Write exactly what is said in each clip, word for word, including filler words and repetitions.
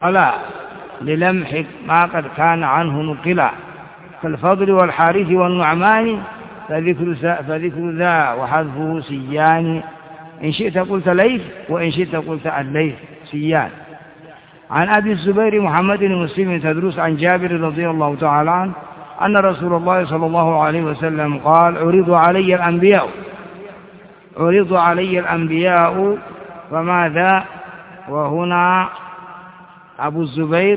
ألا للمح ما قد كان عنه نقلا كالفضل والحارث والنعمان فذكر, فذكر ذا وحذفه سيان. إن شئت قلت ليث وإن شئت قلت الليث سيان. عن أبي الزبير محمد بن مسلم تدرس عن جابر رضي الله تعالى عنه أن رسول الله صلى الله عليه وسلم قال عرض علي الأنبياء عرض علي الأنبياء فماذا. وهنا أبو الزبير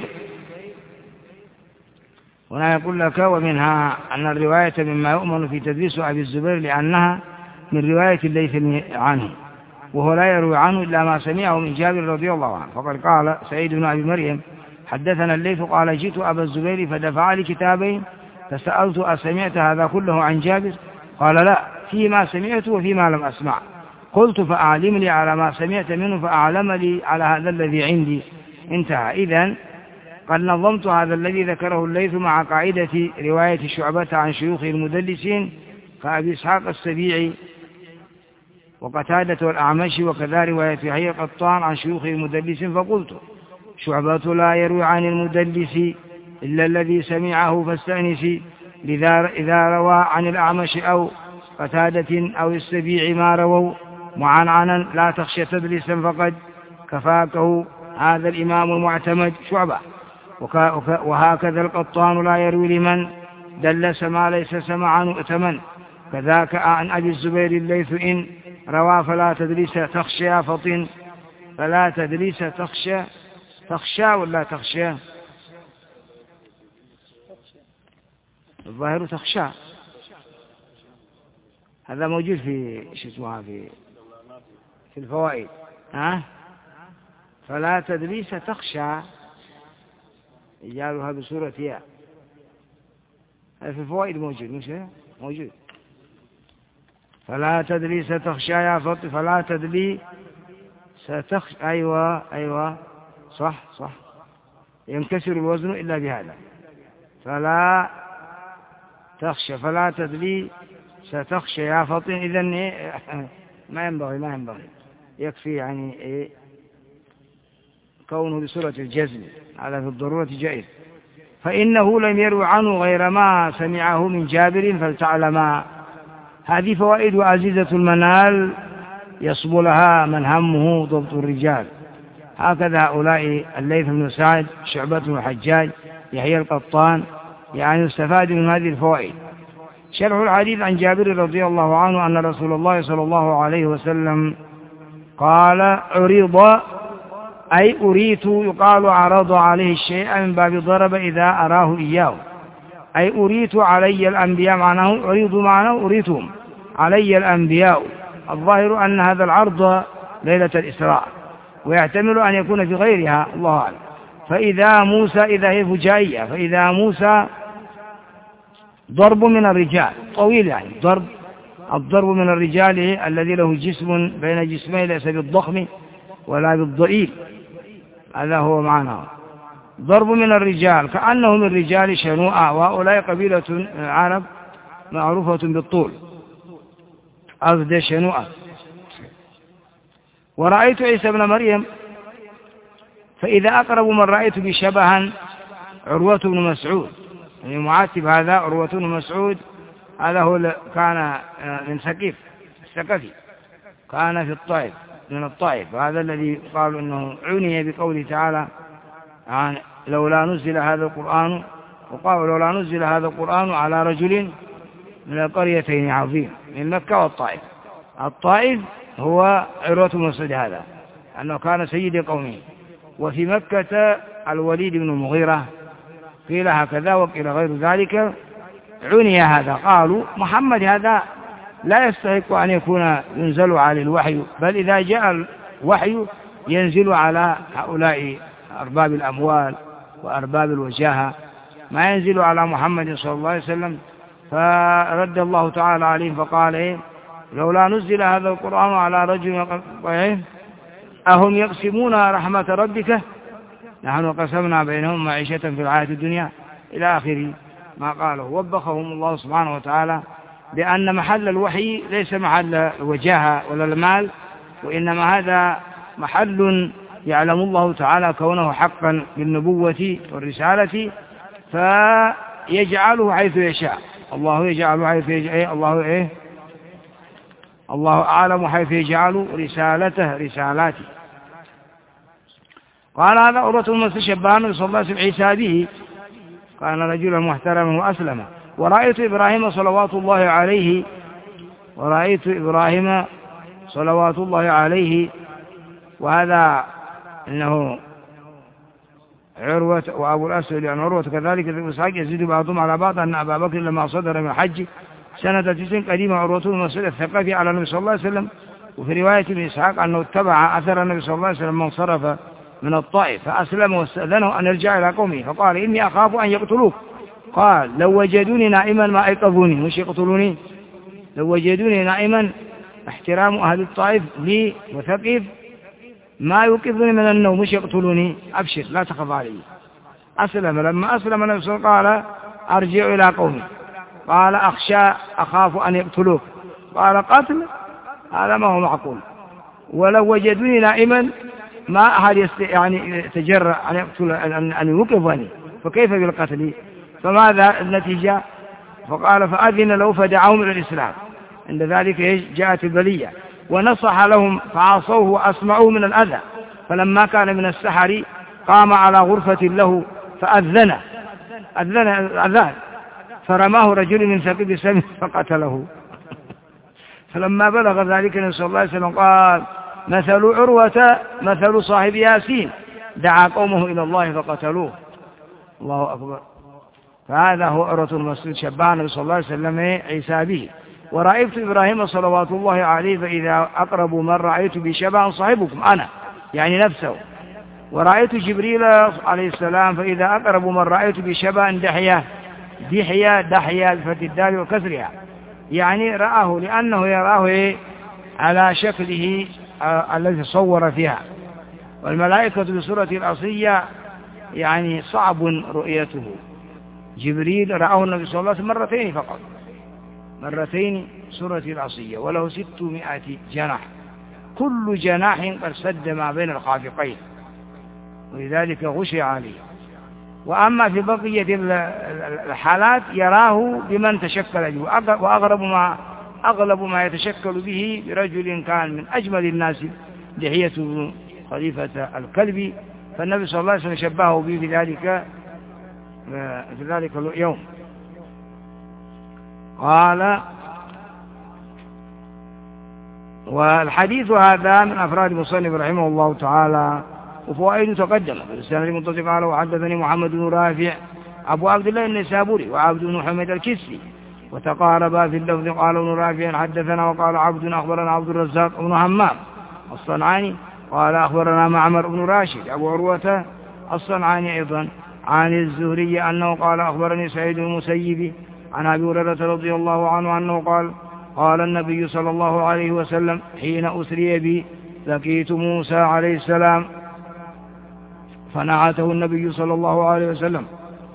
هنا يقول لك ومنها أن الرواية مما يؤمن في تدريس أبي الزبير لأنها من رواية الليث عنه وهو لا يروي عنه إلا ما سمعه من جابر رضي الله عنه. فقد قال سعيد بن أبي مريم حدثنا الليث قال جئت أبا الزبير فدفع لي كتابين فسألت أسمعت هذا كله عن جابر قال لا فيما سمعت وفيما لم أسمع. قلت فأعلم لي على ما سمعت منه فأعلم لي على هذا الذي عندي. انتهى. إذن قد نظمت هذا الذي ذكره الليث مع قاعدة رواية شعبة عن شيوخ المدلسين كأبي إسحاق السبيعي وقتادة والأعمش وكذا رواية يحيى القطان عن شيوخ المدلسين. فقلت شعبة لا يروي عن المدلس إلا الذي سمعه فاستأنسي لذا إذا روى عن الأعمش أو قتادة أو السبيع ما رووا معنعنا لا تخشى تدلسا فقد كفاكه هذا الإمام المعتمد شعبة. وهكذا القطان لا يروي لمن دلس ما ليس سمعا مؤتمن. كذاك عن أبي الزبير الليث إن روى فلا تدليس تخشى فطن فلا تدليس تخشى تخشى ولا تخشى الظاهر تخشى. هذا موجود في شو اسمها في في الفوائد. ها فلا تدليس تخشى يجعلها بصورة ياء. هذا في الفوائد موجود مش موجود. فلا تدري ستخشى يا فطن فلا تدري ستخشى. أيوة أيوة صح صح ينكسر الوزن إلا بهذا. فلا تخشى فلا تدري ستخشى يا فطن. إذن ما ينبغي ما ينبغي يكفي يعني إيه كونه بصورة الجزم على في الضرورة جائز. فإنه لم يروي عنه غير ما سمعه من جابر فلتعلما. هذه فوائد عزيزة المنال يصب لها من همه ضبط الرجال. هكذا هؤلاء الليث بن سعد شعبة بن الحجاج يحيى القطان يعني يستفاد من هذه الفوائد. شرح الحديث عن جابر رضي الله عنه أن رسول الله صلى الله عليه وسلم قال عرض أي أريت يقال عرض عليه الشيء من باب ضرب إذا أراه إياه أي أريت علي الأنبياء معناه أريد معناه أريتهم علي الأنبياء. الظاهر أن هذا العرض ليلة الإسراء ويحتمل أن يكون في غيرها الله أعلم. فإذا موسى إذا هي فجائية فإذا موسى ضرب من الرجال طويل يعني ضرب الضرب من الرجال الذي له جسم بين جسمين ليس بالضخم ولا بالضئيل هذا هو معناه ضرب من الرجال كأنه من رجال شنوء وهؤلاء قبيلة عرب معروفة بالطول أفد شنوء. ورأيت عيسى بن مريم فإذا أقرب من رأيت بشبها عروة بن مسعود يعني معاتب هذا عروة بن مسعود هذا هو كان من ثقيف الثقفي كان في الطائف من الطائف وهذا الذي قالوا أنه عني بقوله تعالى عن لولا نزل هذا القرآن وقالوا لولا نزل هذا القرآن على رجل من القريتين عظيم من مكة والطائف. الطائف هو عروة بن مسعود هذا أنه كان سيد قومه. وفي مكة الوليد بن المغيرة قيل هكذا وقيل غير ذلك عني هذا. قالوا محمد هذا لا يستحق أن يكون ينزل على الوحي بل إذا جاء الوحي ينزل على هؤلاء أرباب الأموال وأرباب الوجاهة ما ينزل على محمد صلى الله عليه وسلم. فرد الله تعالى عليهم فقال إيه لولا نزل هذا القرآن على رجل أهم يقسمون رحمة ربك نحن قسمنا بينهم معيشة في الحياة الدنيا إلى آخر ما قاله. وبخهم الله سبحانه وتعالى بأن محل الوحي ليس محل الوجاهة ولا المال وإنما هذا محل يعلم الله تعالى كونه حقا بالنبوة والرسالة فيجعله حيث يشاء. الله يجعله حيث يجعل الله إيه الله أعلم حيث يجعل رسالته رسالاته. قال هذا عروة المستشبهان صلى الله عليه وسلم عيسى به كان رجلا محترما وأسلم. ورأيت إبراهيم صلوات الله عليه ورأيت إبراهيم صلوات الله عليه وهذا إنه عروة وأبو الأسود لأن عروة كذلك ابن إسحاق يزيد بعضهم على بعض أن أبا بكر لما صدر من الحج سنة تسع قديمة عروة المسعود الثقفي على النبي صلى الله عليه وسلم. وفي رواية ابن إسحاق أنه اتبع أثر النبي صلى الله عليه وسلم من صرف من الطائف فأسلم واستأذنه أن يرجع إلى قومه فقال إني أخاف أن يقتلوك. قال لو وجدوني نائما ما أيقظوني مش يقتلوني. لو وجدوني نائما احترام أهل الطائف لي وثقيف ما يوقظني من النوم مش يقتلوني. أبشر لا تخف علي. أسلم. لما أسلم النبي صلى الله عليه وسلم قال أرجع إلى قومي. قال أخشى أخاف أن يقتلوك. قال قتل هذا ما هو معقول. ولو وجدوني نائما ما أحد يست... يعني يتجرأ أن يقتل أن يوقظني فكيف بالقتل. فماذا النتيجة؟ فقال فأذن له فدعاهم إلى الإسلام. عند ذلك جاءت البلية ونصح لهم فعصوه وأسمعوه من الأذى. فلما كان من السحر قام على غرفة له فأذن أذن أذان فرماه رجل من ثقيب بسهم فقتله. فلما بلغ ذلك النبي صلى الله عليه وسلم قال مثل عروة مثل صاحب ياسين دعا قومه إلى الله فقتلوه. الله أكبر. فهذا هو عروة المسعود شبه النبي صلى الله عليه وسلم عيسى به. ورأيت إبراهيم صلوات الله عليه فإذا أقرب من رأيت بشبه صاحبكم أنا يعني نفسه. ورأيت جبريل عليه السلام فإذا أقرب من رأيت بشبه دحية دحية دحية بفتح الدال وكسرها يعني رآه لأنه يراه على شكله الذي صور فيها. والملائكة بصورة الأصلية يعني صعب رؤيته. جبريل رآه النبي صلى الله عليه وسلم مرتين فقط مرتين سورة العصية وله ستمائة جناح كل جناح قد سد ما بين الخافقين ولذلك غشي عليه. وأما في بقية الحالات يراه بمن تشكل به. وأغرب ما أغلب ما يتشكل به برجل كان من أجمل الناس دحية خليفة الكلب فالنبي صلى الله عليه وسلم شبهه به في ذلك في ذلك اليوم. قال والحديث هذا من أفراد مصنف رحمه الله تعالى وفوائد تقدم في السنة المتصل. قال وحدثني محمد بن رافع أبو عبد الله النسابوري وعبد بن حميد الكسي وتقاربا في اللفظ. قال ابن رافع حدثنا وقال عبد أخبرنا عبد الرزاق بن همام الصنعاني قال أخبرنا معمر بن راشد أبو عروة الصنعاني أيضا عن الزهري أنه قال أخبرني سعيد المسيب عن أبي هريرة رضي الله عنه أنه قال قال النبي صلى الله عليه وسلم حين أسري بي لقيت موسى عليه السلام فنعته النبي صلى الله عليه وسلم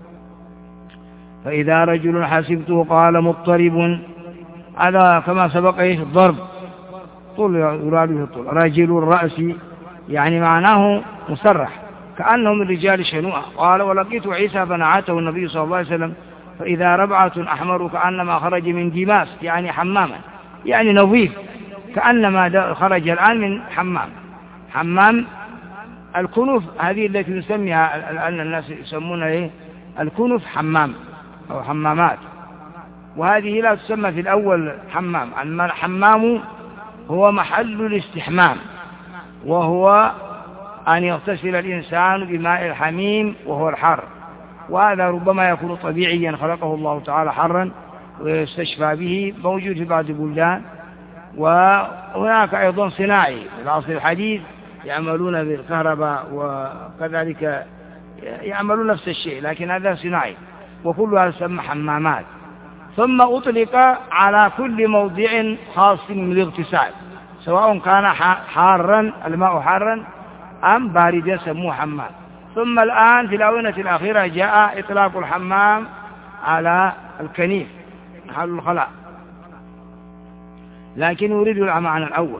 فإذا رجل حسبته قال مضطرب هذا كما سبق ايش الضرب طول يراد به الطول رجل الرأس يعني معناه مسرح كأنه من رجال شنوءة. قال ولقيت عيسى فنعته النبي صلى الله عليه وسلم فإذا ربعة أحمر كأنما خرج من ديماس يعني حماما يعني نظيف كأنما خرج الآن من حمام. حمام الكنف هذه التي نسميها الآن الناس يسمونها إيه الكنف حمام أو حمامات وهذه لا تسمى في الأول حمام. أما الحمام هو محل الاستحمام وهو أن يغتسل الإنسان بماء الحميم وهو الحر وهذا ربما يكون طبيعيا خلقه الله تعالى حرا ويستشفى به موجود في بعض البلدان. وهناك أيضا صناعي في العصر الحديث يعملون بالكهرباء وكذلك يعملون نفس الشيء لكن هذا صناعي وكلها يسمى حمامات. ثم أطلق على كل موضع خاص من الاغتسال سواء كان حارا الماء حارا أم باردا سموه حمام. ثم الآن في الآونة الأخيرة جاء إطلاق الحمام على الكنيف محل الخلاء لكن يريد المعنى الأول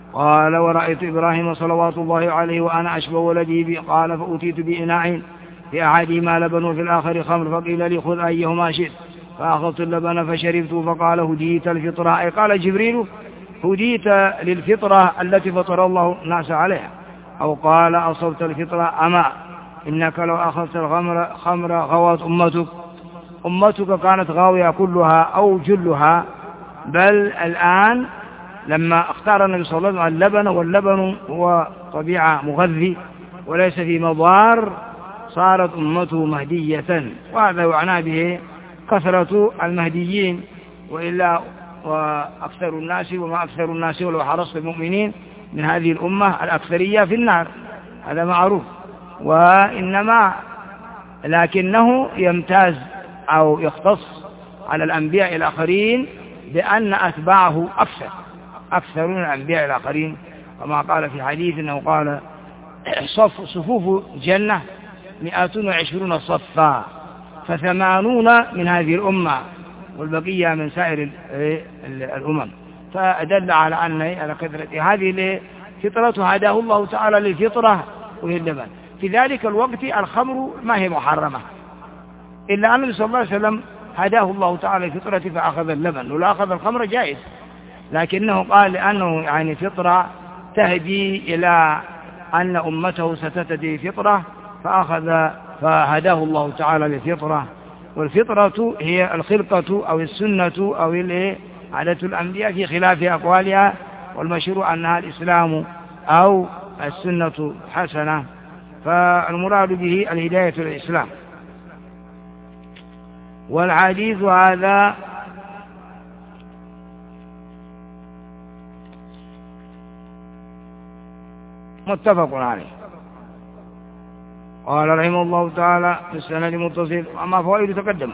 قال ورأيت إبراهيم صلوات الله عليه وأنا أشبه ولدي بي قال فأتيت بإناء في أحدهما لبن وفي الآخر خمر فقيل لي خذ أيهما شئت فأخذت اللبن فشربت فقال هديت الفطرة أي قال جبريل هديت للفطرة التي فطر الله الناس عليها أو قال أصبت الفطرة أما إنك لو أخذت الخمر خمر غوت أمتك أمتك كانت غاوية كلها أو جلها بل الآن لما اختار النبي صلى الله عليه وسلم اللبن واللبن هو طبيعة مغذي وليس في مضار صارت أمته مهدية وهذا يعنى به كثرة المهديين وإلا وأكثر الناس وما أكثر الناس ولو حرصت المؤمنين من هذه الأمة الأكثرية في النار هذا معروف وإنما لكنه يمتاز أو يختص على الأنبياء الآخرين بأن أتباعه أكثر أكثر من الأنبياء الآخرين كما قال في حديث أنه قال صف صفوف جنة مئة وعشرون صفا فثمانون من هذه الأمة والبقية من سائر الأمم فأدل على أن على كثرة هذه الفطرة هداه الله تعالى للفطرة وهي اللبن في ذلك الوقت الخمر ما هي محرمة إلا أن النبي صلى الله عليه وسلم هداه الله تعالى للفطرة فأخذ اللبن ولا أخذ الخمر جائز لكنه قال لأنه يعني فطرة تهدي إلى أن أمته ستهتدي فطرة فأخذ فهداه الله تعالى للفطرة والفطرة هي الخلقة أو السنة أو عادة الأنبياء في خلاف أقوالها والمشروع أنها الإسلام أو السنة حسنة فالمراد به الهداية للإسلام. والحديث هذا متفق عليه. قال رحمه الله تعالى في السند متصل أما فوائد تقدم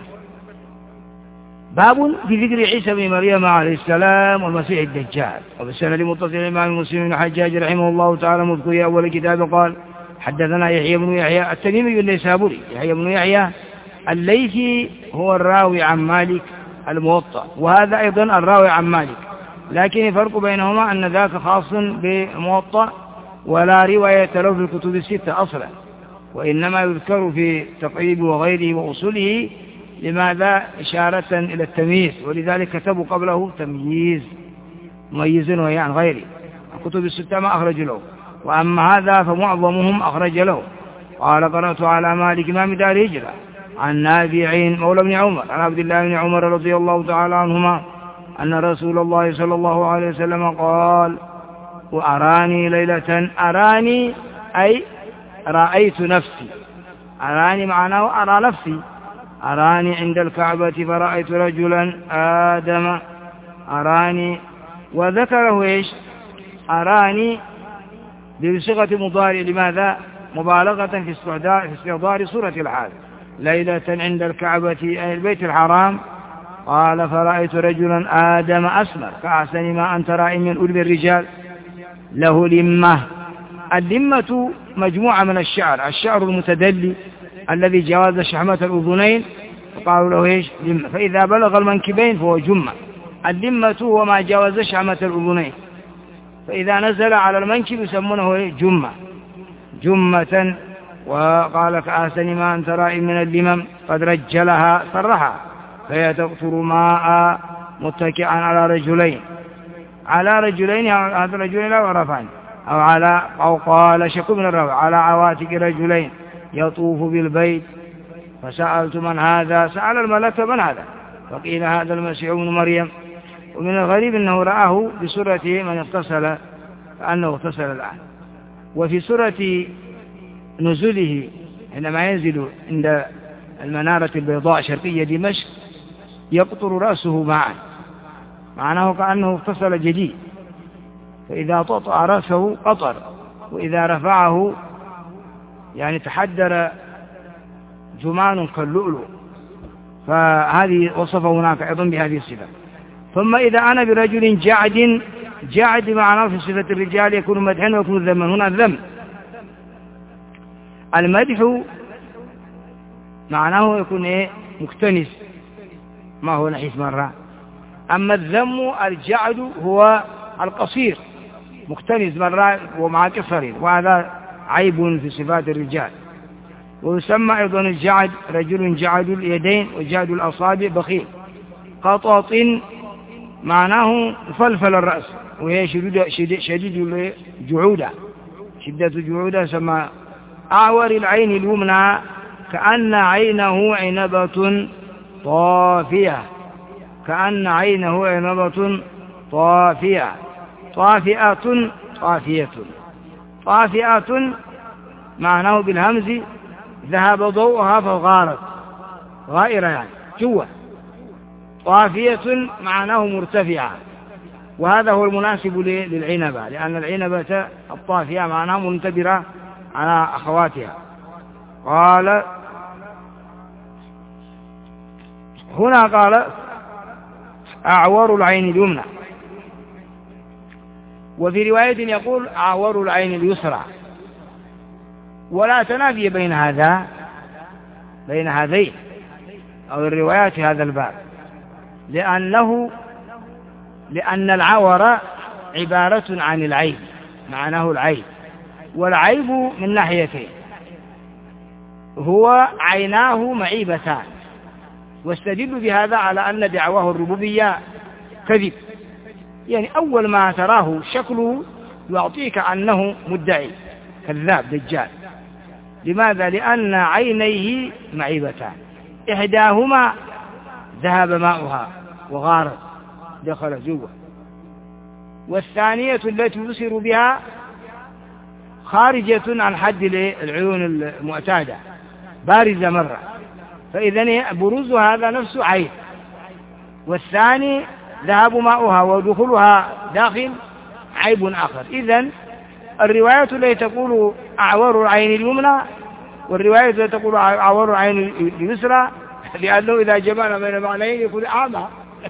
باب في ذكر عيسى بن مريم عليه السلام والمسيح الدجال. وفي السند متصل الإمام مسلم بن حجاج رحمه الله تعالى مذكور في أول كتاب قال حدثنا يحيى بن يحيى التميمي النيسابوري يحيى بن يحيى الليثي هو الراوي عن مالك الموطأ وهذا أيضا الراوي عن مالك لكن الفرق بينهما أن ذاك خاص بالموطأ ولا رواية له في الكتب الستة أصلا وإنما يذكر في تقريب وغيره وأصوله لماذا إشارة إلى التمييز ولذلك كتبوا قبله تمييز مميز وهي عن غيره الكتب الستة ما أخرج له وأما هذا فمعظمهم أخرج له. قال قرأت على مالك إمام دار الهجرة عن نافع مولى بن عمر عن عبد الله بن عمر رضي الله تعالى عنهما أن رسول الله صلى الله عليه وسلم قال وأراني ليلة أراني أي رأيت نفسي أراني معناه أرى نفسي أراني عند الكعبة فرأيت رجلا آدم أراني وذكره إيش أراني بصيغة مضارع لماذا مبالغة في استحضار في استحضار صورة الحال ليلة عند الكعبة أي البيت الحرام قال فرأيت رجلا آدم أسمر كأحسن ما أنت رأي من أولي الرجال له لمة. اللمة مجموعة من الشعر الشعر المتدلي الذي جاوز شحمة الأذنين فقالوا له إيش لمة فإذا بلغ المنكبين فهو جمة. اللمة هو ما جاوز شحمة الأذنين فإذا نزل على المنكب يسمونه إيه جمة جمة. وقال كأحسن ما أنت رأي من اللمم قد رجلها صرحها فهي تقطر ماء متكئا على رجلين على رجلين هذا الرجلين لا يعرفان أو على أو قال شك من الراوي على عواتق رجلين يطوف بالبيت فسألت من هذا سأل الملك من هذا فقيل هذا المسيح ابن مريم. ومن الغريب أنه رآه بسورة من اغتسل كأنه اغتسل الآن. وفي سورة نزله عندما ينزل عند المنارة البيضاء شرقية دمشق يقطر رأسه معا معناه كأنه اغتسل جديد فإذا طأطأ رأسه قطر وإذا رفعه يعني تحدر جمان كاللؤلؤ فهذه وصفه هناك أيضا بهذه الصفة. ثم إذا أنا برجل جعد جعد معناه في صفة الرجال يكون مدحا ويكون ذما هنا الذم. المدح معناه يكون إيه مكتنس ما هو نحيف مرة. أما الذم الجعد هو القصير مختلس مرات ومع قصر، وهذا عيب في صفات الرجال. ويسمى أيضا الجعد رجل جعد اليدين وجعد الأصابع بخيل. قطط معناه فلفل الرأس، وهي شديد, شديد, شديد الجعودة، شدة الجعودة. سمى أعور العين اليمنى كأن عينه عنبة طافية، كأن عينه عنبة طافية. طافئة طافية. طافئة معناه بالهمز ذهب ضوءها فغارت، غائرة يعني جوة. طافية معناه مرتفعة، وهذا هو المناسب للعنبة، لأن العنبة الطافية معناه منتبرة على أخواتها. قال هنا قال أعور العين اليمنى، وفي رواية يقول أعور العين اليسرى، ولا تنافي بين هذا بين هذين أو الروايات في هذا الباب، لأنه لأن العور عبارة عن العيب، معناه العيب، والعيب من ناحيتين، هو عيناه معيبتان. واستدل بهذا على أن دعواه الربوبية كذب، يعني أول ما تراه شكله يعطيك أنه مدعي كذاب دجال. لماذا؟ لأن عينيه معيبتان، إحداهما ذهب ماؤها وغارت دخل جوه، والثانية التي يبصر بها خارجة عن حد العيون المعتادة، بارزة مرة، فإذا بروز هذا نفسه عيب. والثاني ذهب ماؤها ودخولها داخل عيب آخر. إذن الرواية التي تقول أعور العين اليمنى والرواية التي تقول أعور العين اليسرى، لأنه إذا جمعنا بين معنيين يكون أعمى.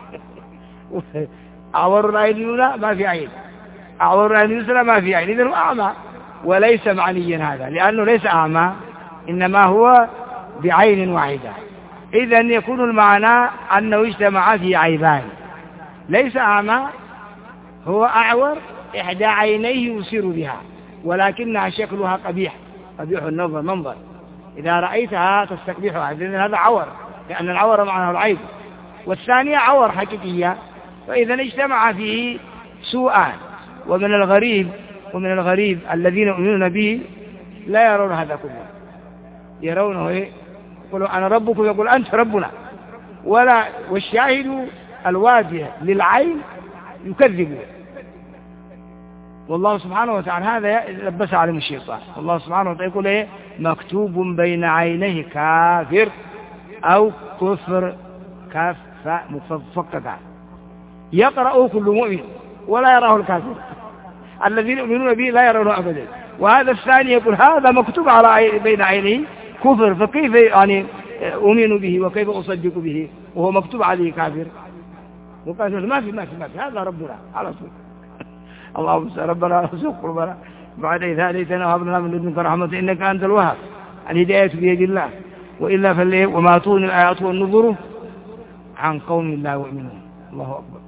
أعور العين اليمنى ما في عين، أعور العين اليسرى ما في عين، إذن هو أعمى، وليس معنيا هذا، لأنه ليس أعمى، إنما هو بعين واحدة. إذن يكون المعنى أنه اجتمع في عيبان، ليس أعمى، هو أعور إحدى عينيه يبصر بها، ولكنها شكلها قبيح، قبيح النظر منظر، إذا رأيتها تستقبحها، إذن هذا عور، لأن العور معناه العيب. والثانية عور حقيقية، فإذا اجتمع فيه سوءان. ومن الغريب ومن الغريب الذين يؤمنون به لا يرون هذا كله، يرونه إيه؟ يقولوا أنا ربكم، يقول أنت ربنا، ولا والشاهد الواجه للعين يكذبه. والله سبحانه وتعالى هذا لبس عليهم الشيطان. والله سبحانه وتعالى يقول إيه؟ مكتوب بين عينيه كافر أو كفر، كاف فاء مفككة، يقرأه كل مؤمن ولا يراه الكافر، الذين يؤمنون به لا يرونه أبدا. وهذا الثاني يقول هذا مكتوب على عين بين عينيه كفر، فكيف يعني أؤمن به وكيف أصدق به وهو مكتوب عليه كافر؟ وقال ما في ما في ما في هذا ربنا على طول. اللهم ربنا ارزق قلوبنا بعد إذ هديتنا وهب لنا من لدنك رحمة إنك أنت الوهاب. الهداية بيد الله، وإلا فالليل وما تغني الآيات والنذر عن قوم لا يؤمنون. الله أكبر.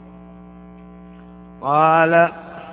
قال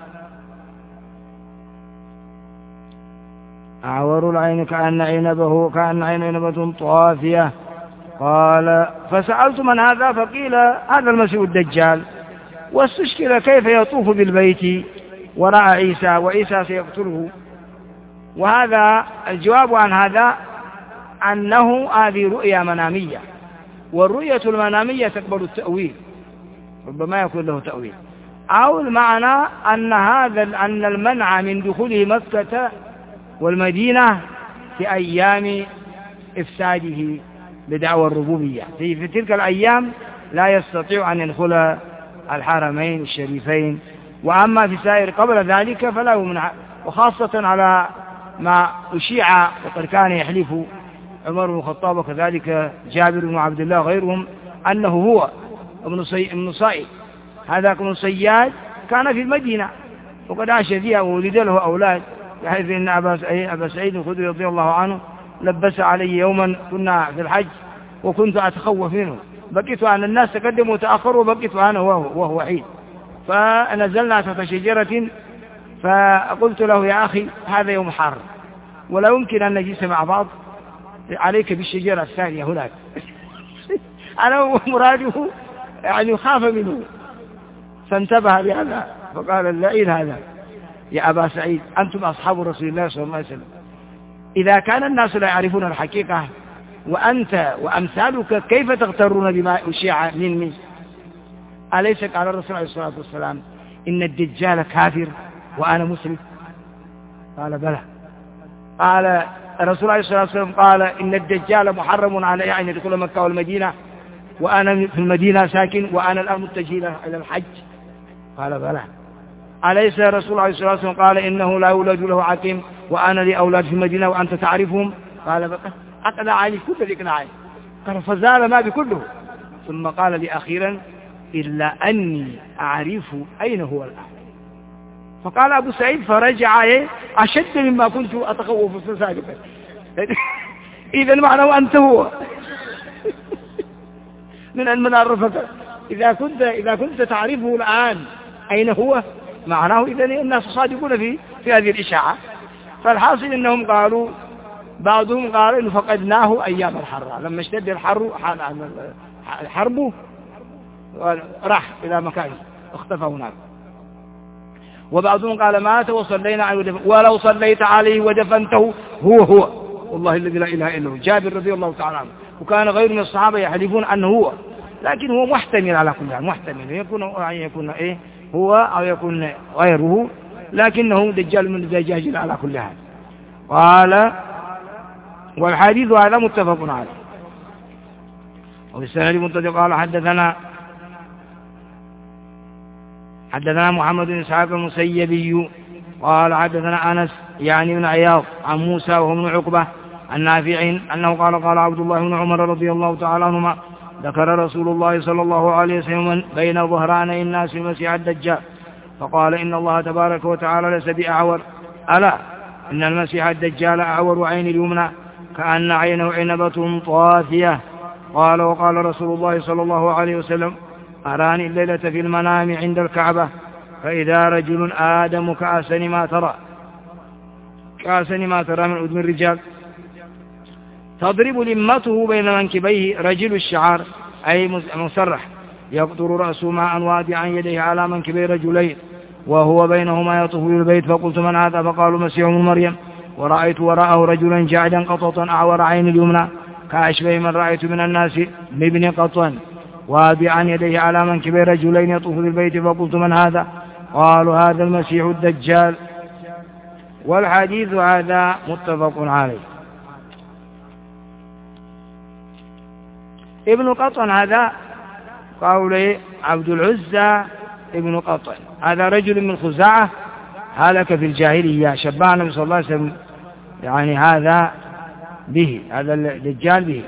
أعور العين كأن عنبه كأن عين عنبة طافية. قال فسألت من هذا؟ فقيل هذا المسيح الدجال. واستشكل كيف يطوف بالبيت ورأى عيسى وعيسى سيقتله. وهذا الجواب عن هذا أنه هذه رؤيا منامية، والرؤية المنامية تقبل التأويل، ربما يكون له تأويل، أو المعنى أن هذا أن المنع من دخوله مكة والمدينة في أيام إفساده بدعوى الربوبية، في تلك الأيام لا يستطيع أن يدخل الحرمين الشريفين، وأما في سائر قبل ذلك فلا يمنع. وخاصة على ما أشيع وقد كان يحلف عمر بن الخطاب وكذلك جابر بن عبد الله غيرهم أنه هو ابن صائد، هذا ابن صياد كان في المدينة وقد عاش فيها وولد له أولاد، بحيث أن أبا سعيد الخدري رضي الله عنه لبس علي يوما كنا في الحج وكنت أتخوف منه، بقيت أن الناس تقدموا وتأخروا، بقيت أنا وهو, وهو وحيد، فنزلنا تحت شجرة فقلت له يا أخي هذا يوم حار ولا يمكن أن نجلس مع بعض، عليك بالشجرة الثانية هناك. أنا مراده يعني خاف منه، فانتبه لهذا فقال اللعين هذا يا أبا سعيد أنتم أصحاب رسول الله صلى الله عليه وسلم، إذا كان الناس لا يعرفون الحقيقة وأنت وأمثالك كيف تغترون بما أشيع مني؟ أليس قال الرسول عليه الصلاة والسلام إن الدجال كافر وأنا مسلم؟ قال بلى. قال الرسول عليه الصلاة والسلام قال إن الدجال محرم على يعني دخول مكة والمدينة وأنا في المدينة ساكن وأنا الآن متجه إلى الحج؟ قال بلى. أليس الرسول عليه الصلاة والسلام قال إنه لا يولد له عقيم وأنا لي أولاد في المدينة وأنت تعرفهم؟ قال بقى أقنع علي كل الإقناع. قال فزال ما بكله، ثم قال لي أخيرا إلا أني أعرف أين هو الآن. فقال أبو سعيد فرجع أشد مما كنت أتخوف سابقا. إذا معناه أنت هو من أن من عرفك إذا كنت إذا كنت تعرفه الآن أين هو، معناه إذا الناس صادقون في في هذه الإشاعة. فالحاصل إنهم قالوا بعضهم قال إنه فقدناه أيام الحر، لما اشتد الحر حربه راح إلى مكانه اختفى هناك. وبعضهم قال مات وصلينا عليه ودفن، ولو صليت عليه ودفنته هو هو والله الذي لا إله إلا هو. جابر رضي الله تعالى عنه وكان غير من الصحابة يحلفون أنه هو، لكن هو محتمل على كل حال، محتمل يكون يكون إيه هو أو يكون غيره، لكنه دجال من الدجاجين على كل حال. قال والحديث هذا متفق عليه. وفي السند المنتدى قال حدثنا حدثنا محمد بن إسحاق المسيبي قال حدثنا أنس يعني بن عياض عن موسى وهو ابن عقبة عن نافع أنه قال قال عبد الله بن عمر رضي الله تعالى عنهما ذكر رسول الله صلى الله عليه وسلم بين ظهراني الناس المسيح الدجال فقال إن الله تبارك وتعالى ليس بأعور، ألا إن المسيح الدجال أعور عين اليمنى كأن عينه عنبة طافية. قال وقال رسول الله صلى الله عليه وسلم أراني الليلة في المنام عند الكعبة فإذا رجل آدم كأسن ما ترى كأسن ما ترى من أذن الرجال تضرب لمته بين منكبيه رجل الشعار أي مسرح يقطر رأسه مع أنواد عن يديه على منكبي رجلين وهو بينهما يطوف البيت. فقلت من هذا؟ فقالوا مسيح ابن مريم. ورأيت وراءه رجلا جعدا قططا أعور عين اليمنى كأشبه من رأيت من الناس بابن قطن وابعا يديه على منكبي رجلين يطوف بالبيت. فقلت من هذا؟ قالوا هذا المسيح الدجال. والحديث هذا متفق عليه. ابن قطن هذا قوله عبد العزى ابن قطن، هذا رجل من خزاعة هلك في الجاهلية شبه النبي صلى الله عليه وسلم، يعني هذا به هذا الدجال به.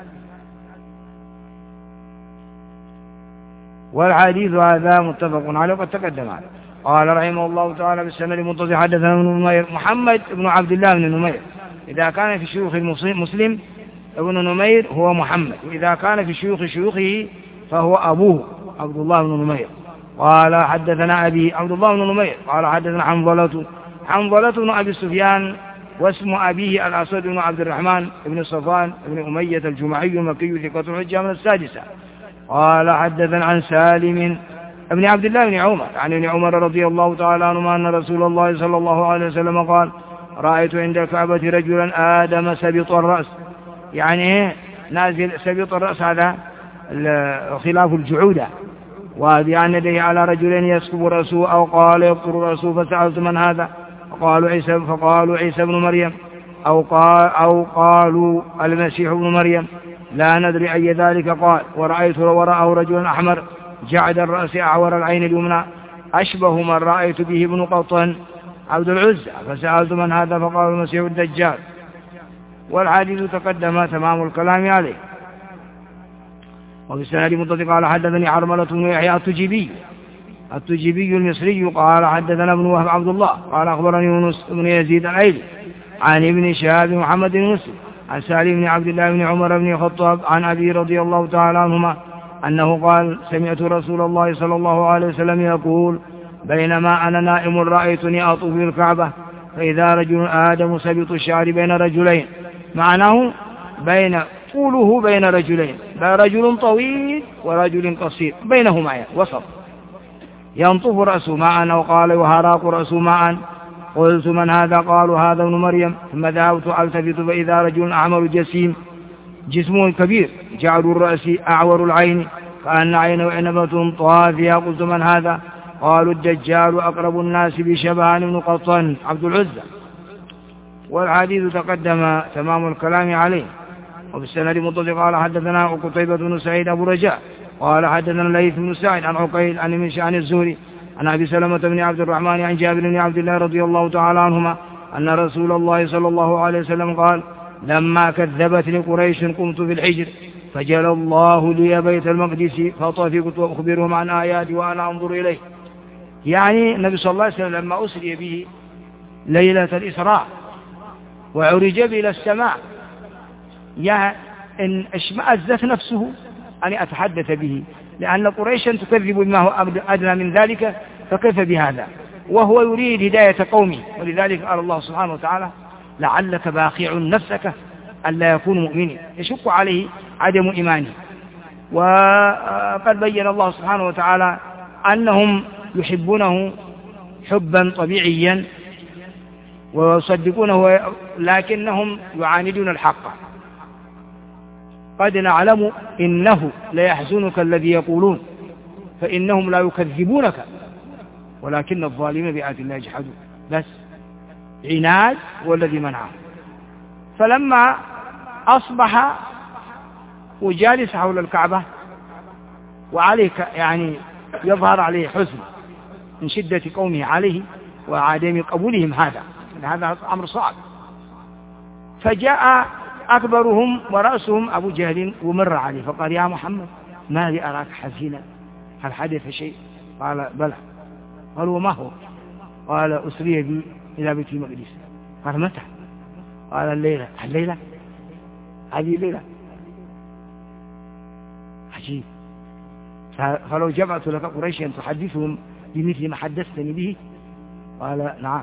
والحديث هذا متفق عليه وقد تقدم عليه. قال رحمه الله تعالى بالسند المتصل حدثنا ابن نمير محمد بن عبد الله بن نمير، إذا كان في شيوخ مسلم ابن نمير هو محمد، وإذا كان في شيوخ شيوخه فهو أبوه عبد الله بن نمير. قال حدثنا أبي عبد الله بن نمير قال حدثنا حنظلة حنظلة بن أبي سفيان واسم أبيه الأسود بن عبد الرحمن بن صفوان بن أمية الجمعي المكي ثقة الحجة من السادسة. قال حدثنا عن سالم ابن عبد الله بن عمر عن ابن عمر رضي الله تعالى عنهما أن رسول الله صلى الله عليه وسلم قال رأيت عند الكعبة رجلا آدم سبط الرأس، يعني نازل سبط الرأس هذا خلاف الجعودة، وبأن يديه على رجلين يسكب رأسه أو قال يبطر رأسه. فسألت من هذا؟ فقالوا عيسى فقالوا عيسى بن مريم أو قال أو قالوا المسيح ابن مريم لا ندري أي ذلك. قال ورأيت وراءه رجل أحمر جعد الرأس أعور العين اليمنى أشبه من رأيت به ابن قطن عبد العزى. فسألت من هذا؟ فقالوا المسيح الدجال. والحديث تقدم تمام الكلام عليه. وفي السند المتصل قال حدثني حرملة بن يحيى التجيبي التجيبي المصري قال حدثنا ابن وهب عبد الله قال أخبرني يونس بن يزيد الأيلي عن ابن شهاب محمد بن مسلم عن سالم بن عبد الله بن عمر بن الخطاب عن أبي رضي الله تعالى عنهما أنه قال سمعت رسول الله صلى الله عليه وسلم يقول بينما أنا نائم رأيتني أطوف الكعبة فإذا رجل آدم سبط الشعر بين رجلين، معناه بين طوله بين رجلين، رجل طويل ورجل قصير بينهما يعني وسط، ينطف رأسه معا، وقال وهراق رأسه معا. قلت من هذا؟ قالوا هذا ابن مريم. ثم ذهبت ألتفت فإذا رجل أعمر جسيم جسمه كبير جعل الرأس أعور العين كأن عينه عنبة طافية. قلت من هذا؟ قالوا الدجال أقرب الناس بشبهان بن قطن عبد العزة. والحديث تقدم تمام الكلام عليه. وبالسند متصل قال حدثنا قتيبة بن سعيد أبو رجاء قال حدثنا الليث بن سعيد عن عقيل عن من شأن الزهري عن أبي سلمة بن عبد الرحمن عن جابر بن عبد الله رضي الله تعالى عنهما أن رسول الله صلى الله عليه وسلم قال لما كذبتني قريش قمت في الحجر فجل الله لي بيت المقدس فطفقت وأخبرهم عن آياتي وأنا أنظر إليه. يعني النبي صلى الله عليه وسلم لما أسري به ليلة الإسراء وعرج به إلى السماء يعني إن اشمأزت نفسه أن أتحدث به، لأن قريشا تكذب بما هو أدنى من ذلك، فكيف بهذا وهو يريد هداية قومه. ولذلك قال الله سبحانه وتعالى لعلك باخع نفسك ألا يكون مؤمنين، يشق عليه عدم إيمانه. وقد بين الله سبحانه وتعالى أنهم يحبونه حبا طبيعيا ويصدقونه، لكنهم يعاندون الحق. قد نعلم إنه ليحزنك الذي يقولون فإنهم لا يكذبونك ولكن الظالمين بآيات الله يجحدون. بس عناد والذي منعه. فلما أصبح وجالس حول الكعبة وعليه يعني يظهر عليه حزن من شدة قومه عليه وعدم قبولهم هذا هذا أمر صعب. فجاء أكبرهم ورأسهم أبو جهل ومر عليه فقال يا محمد ما لي أراك حزينا، هل حدث شيء؟ قال بلى. قال وما هو؟ قال أسري بي إلى بيت المقدس. قال متى؟ قال الليلة. الليلة هذه الليلة عجيب. فلو جمعت لك قريش أن تحدثهم بمثل ما حدثتني به. قال نعم.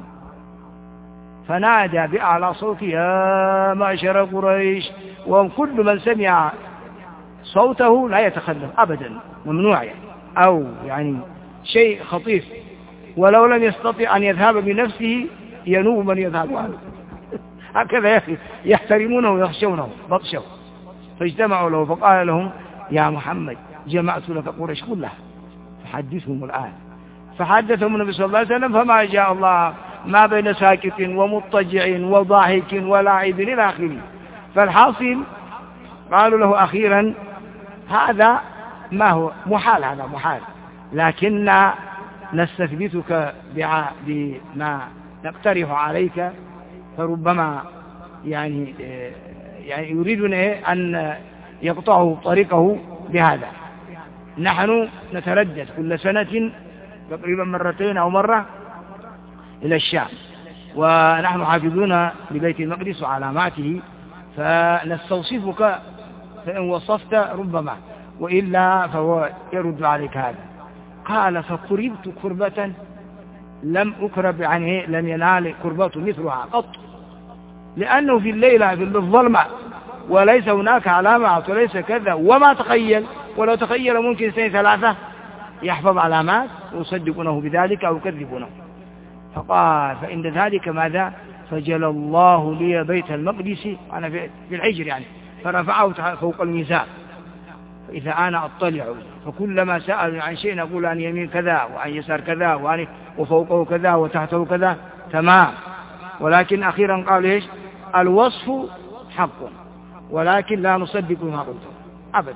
فنادى بأعلى صوته يا معشر قريش، وكل من سمع صوته لا يتخلف أبدا، ممنوع يعني أو يعني شيء خطير، ولو لم يستطع أن يذهب بنفسه ينوب من يذهب عنه. هكذا يحترمونه ويخشونه بطشه. فاجتمعوا له فقال لهم يا محمد جمعت لك قريش كلها فحدثهم الآن. فحدثهم النبي صلى الله عليه وسلم فما جاء الله ما بين ساكت ومضطجع وضاحك ولاعب إلى آخره. فالحاصل قالوا له أخيرا هذا ما هو محال، هذا محال، لكن نستثبتك بما نقترح عليك، فربما يعني يعني يريدون أن يقطعوا طريقه بهذا. نحن نتردد كل سنة تقريبا مرتين أو مرة إلى الشام، ونحن حافظون لبيت المقدس وعلاماته، فنستوصفك فإن وصفت ربما، وإلا فهو يرد عليك هذا. قال فكربت كربة لم أكرب عنه، لم ينال كربة مثلها قط، لأنه في الليلة في الظلمة وليس هناك علامة وليس كذا، وما تخيل، ولو تخيل ممكن سنة ثلاثة يحفظ علامات ويصدقونه بذلك أو يكذبونه. فقال فإن ذلك ماذا؟ فجل الله لي بيت المقدس، أنا في الحجر يعني، فرفعه فوق الميزان، فإذا أنا أطلع فكلما سأل عن شيء نقول عن يمين كذا وعن يسار كذا وعن وفوقه كذا وتحته كذا تمام. ولكن أخيرا قال إيش؟ الوصف حق ولكن لا نصدق ما قلته أبدا.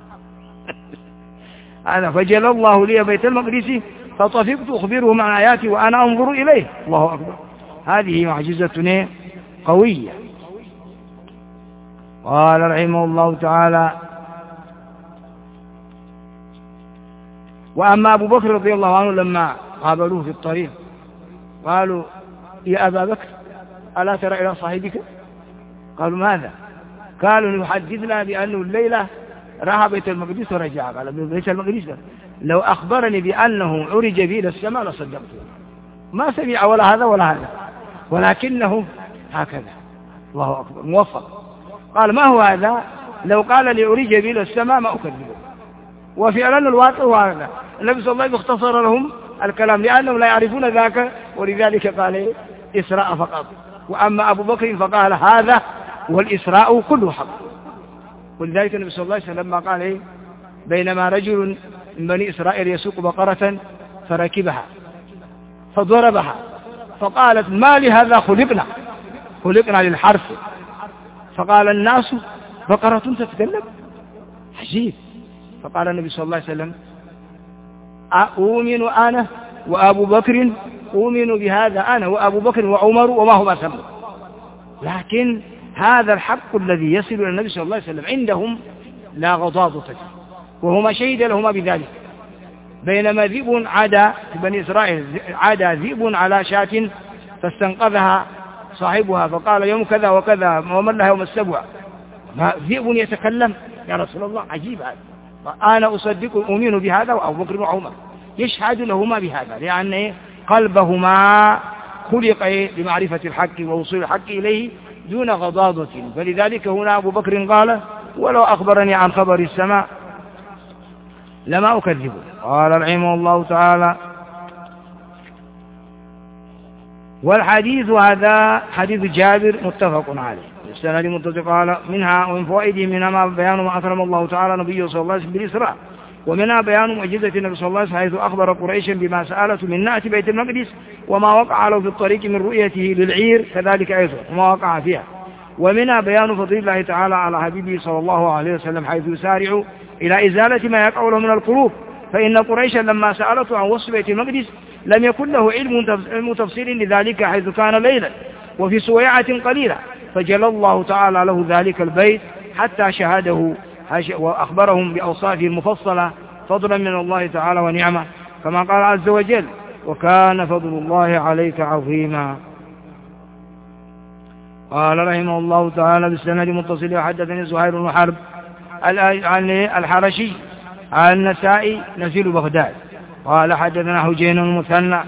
أنا فجل الله لي بيت المقدس فطفقت أخبرهم عن آياتي وأنا أنظر إليه. الله أكبر. هذه معجزة قوية. قال رحمه الله تعالى وأما أبو بكر رضي الله عنه لما قابلوه في الطريق قالوا يا أبا بكر ألا ترى إلى صاحبك؟ قالوا ماذا؟ قالوا يحدثنا بأنه الليلة راح بيت المقدس ورجع. قال بيت المقدس لو أخبرني بأنه عرج به إلى السماء لصدقته، ما سمع ولا هذا ولا هذا، ولكنه هكذا. الله أكبر، موفق. قال ما هو هذا؟ لو قال لي عرج به إلى السماء ما أكذبه. وفعلا الواقع هو هذا. النبي صلى الله عليه وسلم اختصر لهم الكلام لأنهم لا يعرفون ذاك، ولذلك قال إسراء فقط. وأما أبو بكر فقال هذا والإسراء كله حق. ولذلك النبي صلى الله عليه وسلم لما قال إيه؟ بينما رجل من بني إسرائيل يسوق بقرة فركبها فضربها فقالت ما لهذا خلقنا خلقنا للحرث. فقال الناس بقرة تتكلم، عجيب. فقال النبي صلى الله عليه وسلم أؤمن أنا وأبو بكر، أؤمن بهذا أنا وأبو بكر وعمر وما هما سموا. لكن هذا الحق الذي يصل إلى النبي صلى الله عليه وسلم عندهم لا غضاضة فيه، وهما شهد لهما بذلك. بينما ذئب عدا في بني إسرائيل، عدا ذئب على شاة فاستنقذها صاحبها فقال يوم كذا وكذا ومن لها يوم السبع، ذئب يتكلم يا رسول الله، عجيب هذا. أنا أصدق أؤمن بهذا وأبو بكر وعمر يشهد لهما بهذا، لأن قلبهما خلق بمعرفة الحق ووصول الحق إليه دون غضاضة. فلذلك هنا أبو بكر قال ولو أخبرني عن خبر السماء لما أكذبه. قال رحمه الله تعالى والحديث هذا حديث جابر متفق عليه السند متصل. قال منها ومن فوائده منها ما بيان ما أكرم الله تعالى نبيه صلى الله عليه وسلم بالإسراء، ومنها بيان معجزة النبي صلى الله عليه وسلم حيث أخبر قريشا بما سألته من نأتي بيت المقدس وما وقع له في الطريق من رؤيته للعير كذلك أيضا وما وقع فيها. ومنها بيان فضل الله تعالى على حبيبه صلى الله عليه وسلم حيث يسارع إلى إزالة ما يقع له من القلوب، فإن قريشا لما سألته عن وصف بيت المقدس لم يكن له علم تفصيل لذلك حيث كان ليلا وفي سويعة قليلة، فجل الله تعالى له ذلك البيت حتى شهده وأخبرهم بأوصافه المفصلة فضلا من الله تعالى ونعمة، كما قال عز وجل وكان فضل الله عليك عظيما. قال رحمه الله تعالى بالسند متصل حدثني زهير بن حرب الحرشي عن النسائي نزيل بغداد قال حدثنا حجين المثنى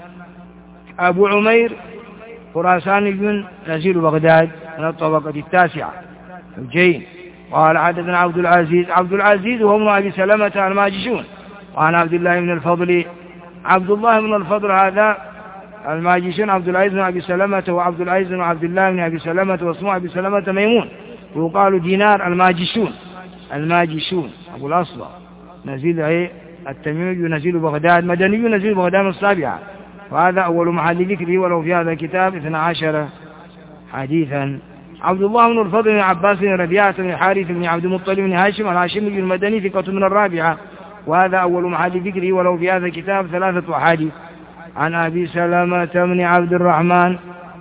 أبو عمير خراساني نزيل بغداد من الطبقة التاسعة حجين قال حدثنا عبد العزيز عبد العزيز وهو ابن أبي سلمة الماجشون وعن عبد الله بن الفضل عبد الله بن الفضل هذا الماجشون عبد العزيز بن أبي سلمة وعبد العزيز بن عبد الله بن أبي سلمة واسمه أبي سلمة ميمون ويقال دينار الماجشون الماجشون أبو الأصبع نزيل التميمي نزيل بغداد مدني نزيل بغداد السابعة، وهذا أول محل ذكره ولو في هذا الكتاب اثنا عشر حديثا. عبد الله بن الفضل بن عباس بن ربيعة بن حارث بن عبد المطلب بن هاشم الهاشمي المدني ثقة من الرابعة، وهذا أول محل ذكره ولو في هذا الكتاب ثلاثة أحاديث. عن أبي سلمة بن عبد الرحمن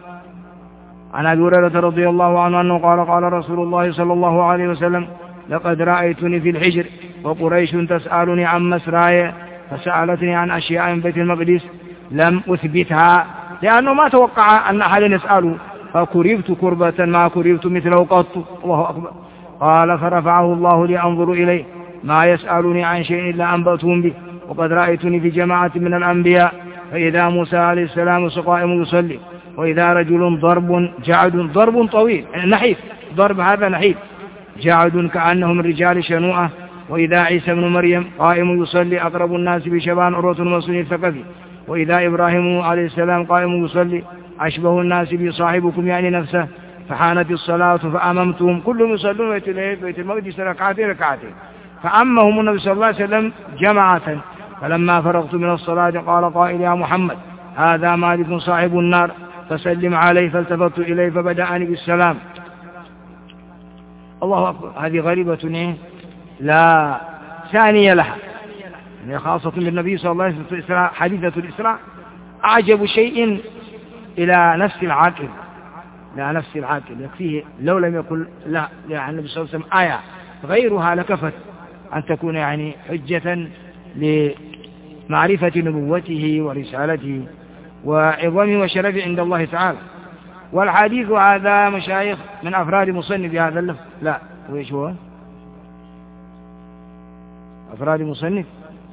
عن أبي هريرة رضي الله عنه أنه قال قال رسول الله صلى الله عليه وسلم لقد رأيتني في الحجر وقريش تسألني عن مسراي فسألتني عن أشياء من بيت المقدس لم أثبتها لأنه ما توقع أن أحد يسأله، فكربت كربة ما كربت مثله قط. الله أكبر. قال فرفعه الله لأنظر إليه ما يسألني عن شيء إلا أنبأتهم به، وقد رأيتني في جماعة من الأنبياء فإذا موسى عليه السلام قائم يصلي وإذا رجل ضرب جعد ضرب طويل نحيف ضرب هذا نحيف جعد كأنه من رجال شنوءة، وإذا عيسى بن مريم قائم يصلي أقرب الناس بشبان عروة المسلمين الثقفي، وإذا إبراهيم عليه السلام قائم يصلي أشبه الناس بصاحبكم يعني نفسه، فحانت الصلاة فأممتهم كلهم يصلون بيت المقدس ركعتين ركعتين فأمهم النبي صلى الله عليه وسلم جماعة، فلما فرغت من الصلاة قال قائل يا محمد هذا مالك صاحب النار فسلم عليه، فالتفت إليه فبدأني بالسلام. الله أكبر. هذه غريبة لا ثانية لها خاصة بالنبي صلى الله عليه وسلم. حديثة الإسراء أعجب شيء إلى نفس العاقل إلى نفس العاقل يكفيه لو لم يكن لا يعني النبي صلى الله عليه وسلم آية غيرها لكفت أن تكون يعني حجة لمعرفة نبوته ورسالته وعظمه وشرفه عند الله تعالى. والحديث هذا مشايخ من أفراد مصنف بهذا اللفظ لا وإيش هو أفراد المصنف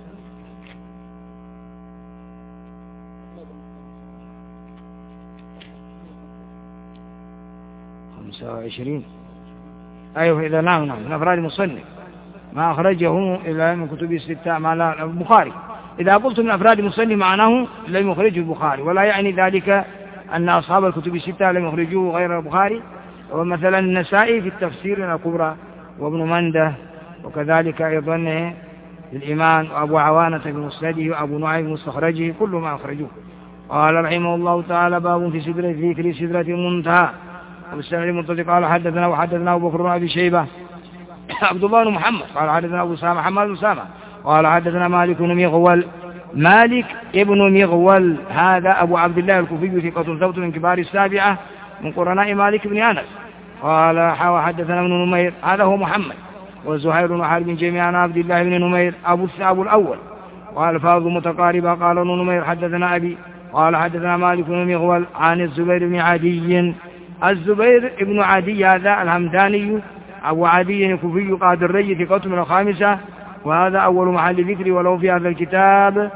خمسة وعشرين. أيوه إذا نعم نعم من أفراد المصنف ما أخرجه إلا من كتب الستة مع البخاري. إذا قلت من أفراد المصنف معناه لم يخرجه البخاري، ولا يعني ذلك أن أصحاب الكتب الستة لم يخرجوه غير البخاري. ومثلا النسائي في التفسير الكبرى، وابن منده، وكذلك أيضا الإمام وأبو عوانة في مسنده، وأبو نعيم في مستخرجه، كل ما أخرجوه. قال رحمه الله تعالى: باب في سدرة ذكر سدرة المنتهى. والسنة المنتهى قال حدثنا وحدثنا أبو بكر بن أبي شيبة عبد الله بن محمد قال حدثنا أبو سامة محمد بن سامة قال حدثنا مالك بن مغول مالك ابن مغول هذا أبو عبد الله الكوفي ثقة ثبت من كبار السابعة من قرناء مالك بن أنس. قال حدثنا ابن نمير هذا هو محمد وزهير بن حرب جميعا عبد الله بن نمير أبو الثاب الأول. قال الفاظ متقاربة. قال ابن نمير حدثنا أبي قال حدثنا مالك بن مغول عن الزبير بن عدي. الزبير بن عدي هذا الهمداني أبو عدي الكوفي قادري ثقة من الخامسة، وهذا أول محل ذكر، ولو في هذا الكتاب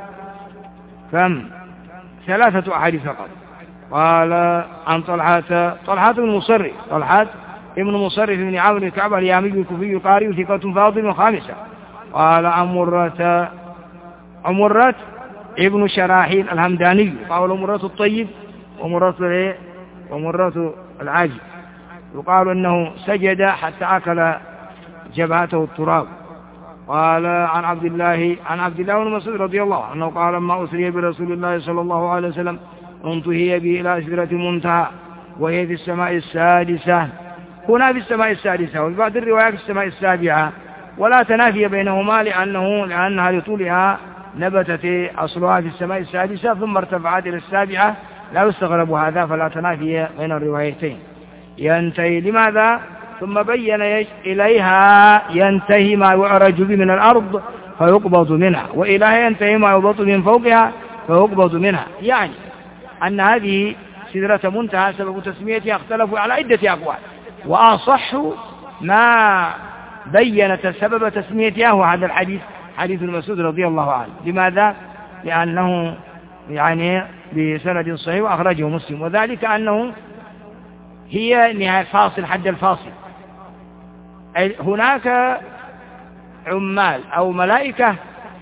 كم ثلاثة أحاديث فقط. قال عن طلحة طلحة بن مصرف طلحة ابن مصرف بن عمرو بن كعب اليامي الكوفي القاري ثقة فاضل من خامسة. قال عن مرة عمرة ابن شراحيل الهمداني قال مرة الطيب ومرة ومرة العاجب، يقال أنه سجد حتى أكل جبهته التراب. قال عن عبد الله عن عبد الله بن مسعود رضي الله عنه قال: لما أسري برسول الله صلى الله عليه وسلم انتهي به إلى سدرة المنتهى وهي في السماء السادسة. هنا في السماء السادسة، وفي بعض الروايات في السماء السابعة، ولا تنافي بينهما لأنه لأنها لطولها نبتت أصلها في السماء السادسة ثم ارتفعت إلى السابعة، لا يستغرب هذا، فلا تنافي بين الروايتين. ينتهي لماذا؟ ثم بين إليها ينتهي ما يعرج به من الأرض فيقبض منها، وإليها ينتهي ما يبط من فوقها فيقبض منها، يعني أن هذه سدرة منتهى سبب تسميتها اختلفوا على عدة أقوال، وأصح ما بينت سبب تسميتها هو هذا الحديث حديث المسعود رضي الله عنه. لماذا؟ لأنه يعني بسند صحيح وأخرجه مسلم، وذلك أنه هي نهاية فاصل حد الفاصل. هناك عمال أو ملائكة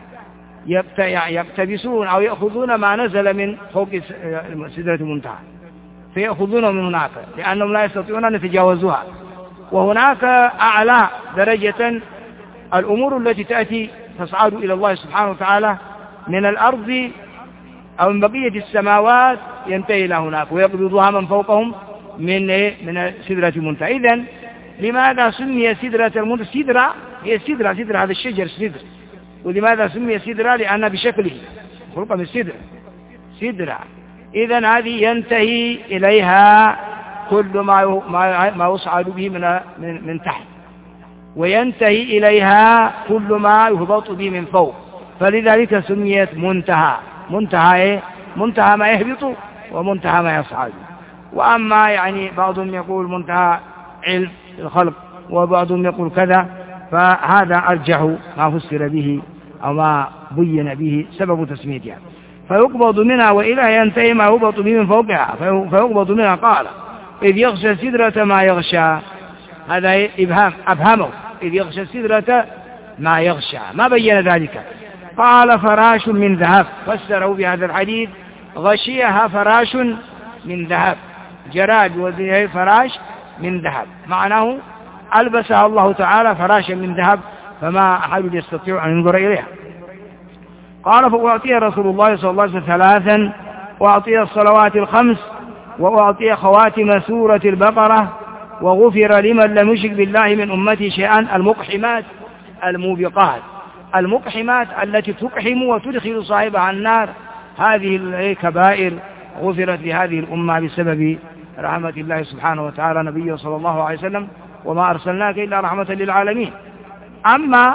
يقتبسون أو يأخذون ما نزل من فوق سدرة المنتهى فيأخذونه من هناك لأنهم لا يستطيعون أن يتجاوزوها. وهناك أعلى درجة الأمور التي تأتي تصعد إلى الله سبحانه وتعالى من الأرض أو من بقية السماوات ينتهي إلى هناك ويقبضها من فوقهم من من سدرة المنتهى. إذن لماذا سمي سدرة المنتهى سدرة؟ هي سدرة سدرة هذا الشجر سدرة. ولماذا سمي سدرة؟ لأن بشكله خلق من سدرة سدرة. إذن هذه ينتهي إليها كل ما ما يصعد به من من من تحت، وينتهي إليها كل ما يهبط به من فوق، فلذلك سميت منتهى. منتهى إيه؟ منتهى ما يهبط ومنتهى ما يصعد. وأما يعني بعضهم يقول منتهى علم الخلق وبعضهم يقول كذا، فهذا أرجح ما فسر به أو ما بين به سبب تسميتها. فيقبض منها وإلى ينتهي ما يهبط به من فوقها فيقبض منها. قال: إذ يغشى السدرة ما يغشى، هذا إبهام أبهمه، إذ يغشى السدرة ما يغشى، ما بين ذلك. قال: فراش من ذهب، فسره بهذا الحديث غشيها فراش من ذهب، جراد وذي فراش من ذهب، معناه ألبسها الله تعالى فراشا من ذهب فما أحد يستطيع أن ينظر إليها. قال: فأعطي رسول الله صلى الله عليه وسلم ثلاثا، وأعطي الصلوات الخمس، وأعطي خواتم سورة البقرة، وغفر لمن لم يشرك بالله من أمتي شيئا. المقحمات الموبقات، المقحمات التي تقحم وتدخل صاحبها النار، هذه الكبائر غفرت لهذه الأمة بسبب رحمة الله سبحانه وتعالى نبيه صلى الله عليه وسلم: وما أرسلناك إلا رحمة للعالمين. أما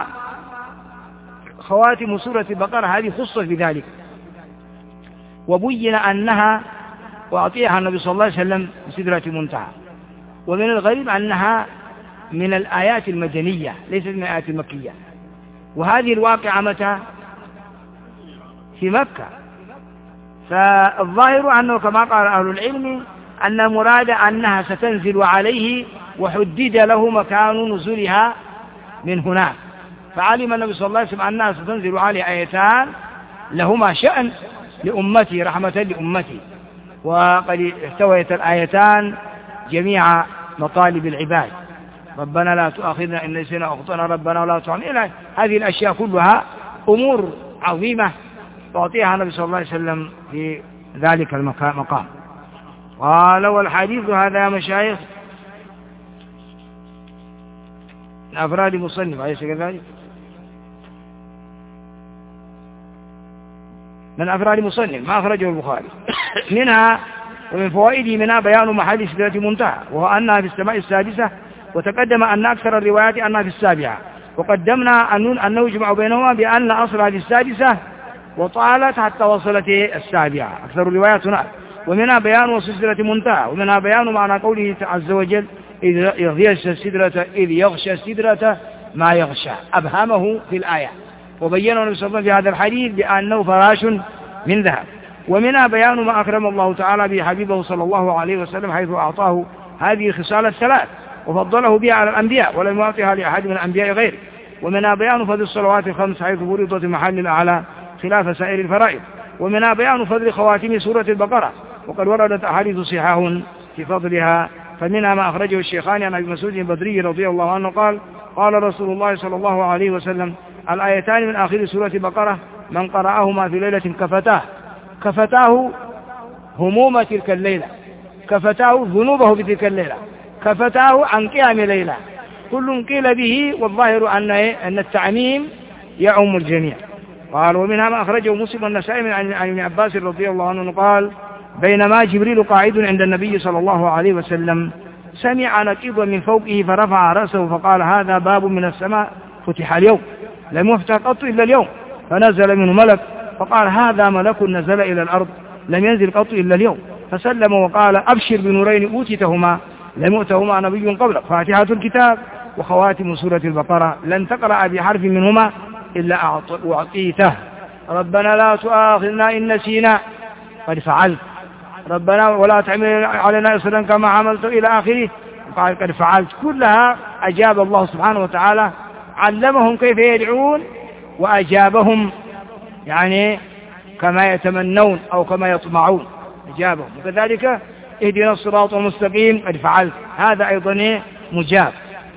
خواتم سورة البقرة هذه خصت بذلك، وبين أنها وأعطيها النبي صلى الله عليه وسلم بسدرة المنتهى. ومن الغريب أنها من الآيات المدنية ليست من الآيات المكية، وهذه الواقعة متى؟ في مكة. فالظاهر أنه كما قال أهل العلم أن المراد أنها ستنزل عليه وحدد له مكان نزولها من هناك، فعلم النبي صلى الله عليه وسلم أنها ستنزل عليه آيتان لهما شأن لأمتي، رحمة لأمتي، وقد احتويت الآيتان جميع مطالب العباد. ربنا لا تؤاخذنا إن نسينا أو أخطأنا، ربنا ولا تحملنا. هذه الأشياء كلها أمور عظيمة تعطيها النبي صلى الله عليه وسلم في ذلك المقام. قال والحديث هذا يا مشايخ من أفراد مصنف، أليس كذلك؟ من أفراد مصنف ما أخرجه البخاري. منها ومن فوائده منها بيان محل سدرة منتهى، وهو أنها في السماء السادسة، وتقدم أن أكثر الروايات أنها في السابعة، وقدمنا أن نجمع بينهما بأن أصلها في السادسة وطالت حتى وصلت السابعة، أكثر الروايات هناك. ومنها بيان وسدرة منتهى، ومنها بيان معنى قوله عز وجل إذ يغشى السدرة إذ يغشى السدرة ما يغشى، أبهمه في الآية، وبينه النبي صلى الله عليه وسلم في هذا الحديث بأنه فراش من ذهب. ومنها بيان ما أكرم الله تعالى به حبيبه صلى الله عليه وسلم حيث أعطاه هذه الخصال الثلاث وفضله بها على الأنبياء ولم يعطيها لأحد من الأنبياء غيره. ومنها بيان فضل الصلوات الخمس حيث فرضت محل الأعلى خلاف سائر الفرائض. ومنها بيان فضل خواتم سورة البقرة، وقد وردت أحاديث صحاح في فضلها. فمنها ما أخرجه الشيخان عن أبي مسعود البدري رضي الله عنه قال قال رسول الله صلى الله عليه وسلم الآيتان من آخر سورة البقرة من قرأهما في ليلة كفتاه كفتاه هموم تلك الليلة، كفتاه ذنوبه في تلك الليلة، كفتاه عن قيام ليلة. كل قيل به، والظاهر أن أن التعميم يعم الجميع. قال ومنها ما أخرجه مسلم والنسائي عن ابن عباس رضي الله عنه قال بينما جبريل قاعد عند النبي صلى الله عليه وسلم سمع نقيضا من فوقه فرفع رأسه فقال هذا باب من السماء فتح اليوم لم يفتح قط إلا اليوم، فنزل منه ملك فقال هذا ملك نزل إلى الأرض لم ينزل قط إلا اليوم، فسلم وقال أبشر بنورين أوتيتهما لم يؤتهما نبي قبلك، فاتحة الكتاب وخواتم سورة البقرة لن تقرأ بحرف منهما إلا أعطيته. ربنا لا تؤاخذنا إن نسينا قد فعلت، ربنا ولا تعمل علينا إصرا كما عملت إلى آخره قال قد فعلت. كلها أجاب الله سبحانه وتعالى، علمهم كيف يدعون وأجابهم يعني كما يتمنون أو كما يطمعون أجابهم. وكذلك اهدنا الصراط المستقيم قد فعلت، هذا أيضا مجاب.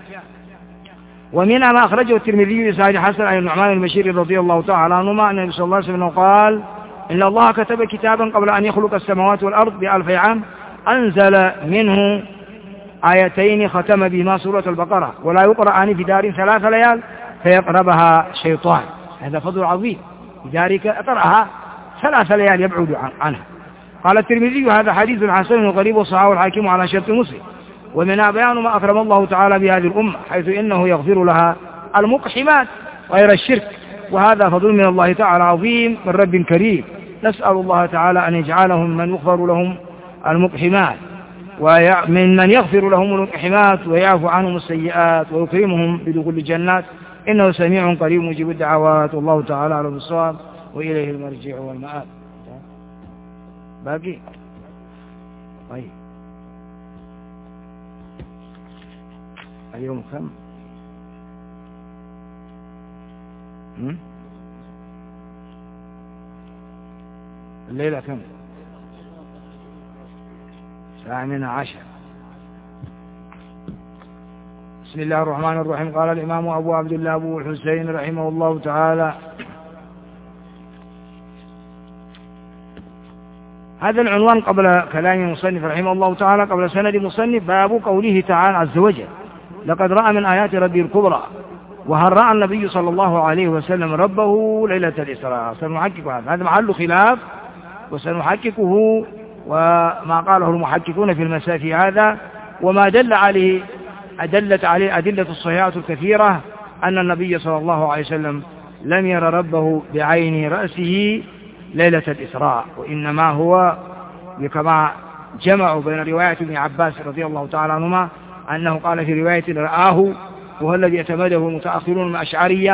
ومنها ما أخرجه الترمذي بسند حسن عن النعمان البشير رضي الله تعالى عنهما أن النبي صلى الله عليه وسلم قال إن الله كتب كتابا قبل أن يخلق السماوات والأرض بألف عام أنزل منه آيتين ختم بهما سورة البقرة ولا يقرأان في دار ثلاث ليال فيقربها شيطان. هذا فضل عظيم، لذلك أقرأها ثلاث ليال يبعد عنها. قال الترمذي هذا حديث حسن وغريب وصححه الحاكم على شرط مسلم. ومنها بيان ما أكرم الله تعالى بهذه الأمة حيث إنه يغفر لها المقحمات غير الشرك، وهذا فضل من الله تعالى عظيم من رب كريم. نسأل الله تعالى أن يجعلهم من يغفر لهم المقحمات ومن من يغفر لهم المقحمات ويعفو عنهم السيئات ويكرمهم بدخول الجنات، إنه سميع قريب مجيب الدعوات، والله تعالى على الصواب وإليه المرجع والمآب. باقي طيب اليوم كم؟ الليلة كم؟ ثامنة عشر. بسم الله الرحمن الرحيم. قال الإمام أبو عبد الله أبو الحسين رحمه الله تعالى هذا العنوان قبل كلام المصنف رحمه الله تعالى قبل سند المصنف باب قوله تعالى عز وجل لقد رأى من آيات ربي الكبرى. وهل رأى النبي صلى الله عليه وسلم ربه ليلة الإسراء؟ سنحقق هذا هذا محل خلاف وسنحققه، وما قاله المحققون في المساء في هذا وما دل عليه أدلت عليه أدلة الصحيحات الكثيرة أن النبي صلى الله عليه وسلم لم ير ربه بعين رأسه ليلة الإسراء، وإنما هو كما جمعوا بين رواية ابن عباس رضي الله تعالى عنهما أنه قال في رواية رآه، وهو الذي يتمده المتأخرون من الأشعرية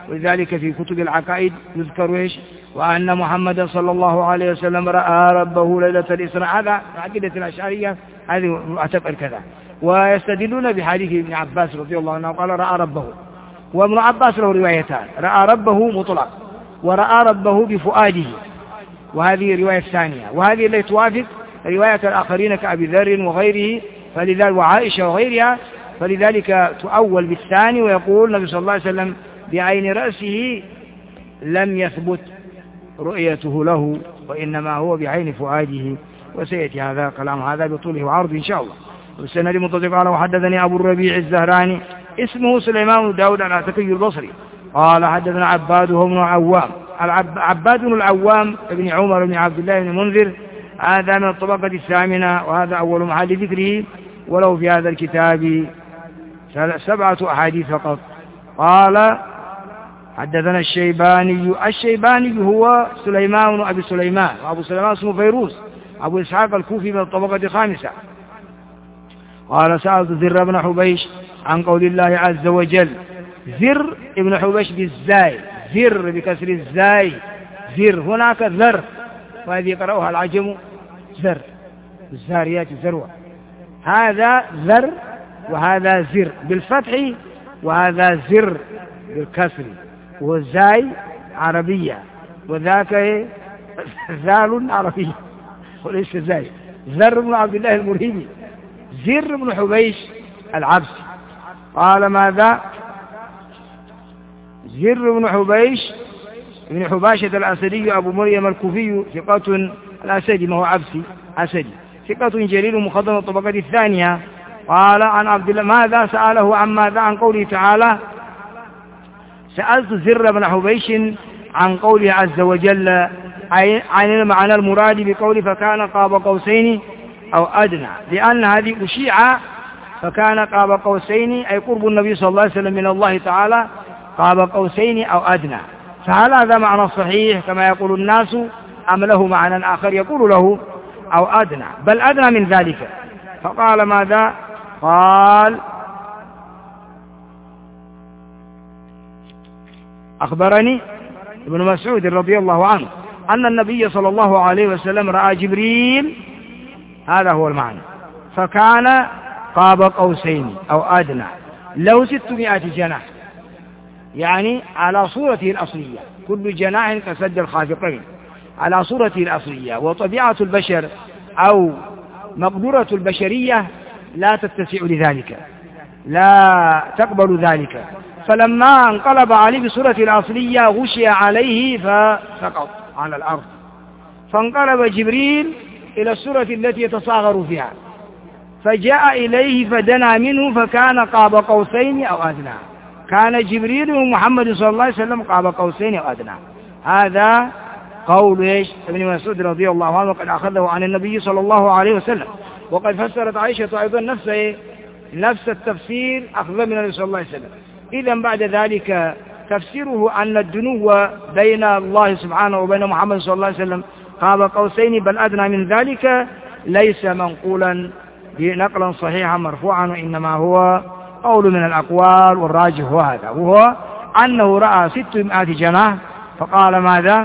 ولذلك في كتب العقائد يذكر إيش وأن محمدا صلى الله عليه وسلم رأى ربه ليلة الإسراء. هذا عقيدة الأشعرية هذه معتبر كذا. ويستدلون بحديث ابن عباس رضي الله عنه قال رأى ربه. وابن عباس له روايتان، رأى ربه مطلق ورأى ربه بفؤاده، وهذه رواية ثانية، وهذه التي توافق رواية الآخرين كأبي ذر وغيره فلذلك وعائشة وغيرها، فلذلك تؤول بالثاني ويقول النبي صلى الله عليه وسلم بعين رأسه لم يثبت رؤيته له وإنما هو بعين فؤاده. وسيأتي هذا كلام هذا بطوله وعرضه إن شاء الله. والسند متصل قال وحدثني أبو الربيع الزهراني اسمه سليمان بن داود العتكي البصري قال حدثنا عباد هو بن عوام عباد بن العوام ابن عمر بن عبد الله بن منذر، هذا من الطبقة الثامنة وهذا أول محل ذكره، ولو في هذا الكتاب سبعة أحاديث فقط. قال حدثنا الشيباني الشيباني هو سليمان بن أبي سليمان، وأبو سليمان اسمه فيروز أبو إسحاق الكوفي من الطبقة الخامسة. قال سألت زر بن حبيش عن قول الله عز وجل، زر ابن حبيش بالزاي، زر بكسر الزاي، زر هناك ذر، وهذه يقرأها العجم زر الزاريات زروة، هذا ذر وهذا زر بالفتح وهذا زر بالكسر، والزاي عربية وذاك ذال عربية وليس زاي. زر بن عبد الله المرهبي، زر بن حبيش العبسي. قال ماذا؟ زر بن حبيش ابن حباشة الأسدي أبو مريم الكوفي ثقة الأسدي، ما هو عبسي أسدي، ثقة جليل مخضرم الطبقة الثانية. قال عن عبد الله ماذا سأله عن ماذا؟ عن قوله تعالى سألت زر بن حبيش عن قوله عز وجل عن المعنى المراد بقوله فكان قاب قوسين أو أدنى، لأن هذه أشيعة فكان قاب قوسين أي قرب النبي صلى الله عليه وسلم من الله تعالى قاب قوسين أو أدنى، فهل هذا معنى صحيح كما يقول الناس أم له معنى آخر يقول له أو أدنى بل أدنى من ذلك؟ فقال ماذا؟ قال أخبرني ابن مسعود رضي الله عنه أن النبي صلى الله عليه وسلم رأى جبريل، هذا هو المعنى، فكان قاب قوسين أو أدنى، له ستمائة جناح، يعني على صورته الأصلية، كل جناح كسد الخافقين على صورته الأصلية. وطبيعة البشر أو مقدرة البشرية لا تتسع لذلك، لا تقبل ذلك، فلما انقلب عليه بصورته الأصلية غشي عليه فسقط على الأرض، فانقلب جبريل إلى الصورة التي يتصاغر فيها، فجاء إليه فدنا منه فكان قاب قوسين أو أدنى، كان جبريل ومحمد صلى الله عليه وسلم قاب قوسين أو أدنى. هذا قول إيش ابن مسعود رضي الله عنه وقد أخذه عن النبي صلى الله عليه وسلم. وقد فسرت عائشة أيضا نفس نفس التفسير أخذ من النبي صلى الله عليه وسلم. إذا بعد ذلك تفسيره أن الدنو بين الله سبحانه وبين محمد صلى الله عليه وسلم قاب قوسين بل أدنى من ذلك ليس منقولا نقلا صحيحا مرفوعا، وإنما هو قول من الأقوال، والراجح هو هذا، وهو أنه رأى ستمائة جناح فقال ماذا؟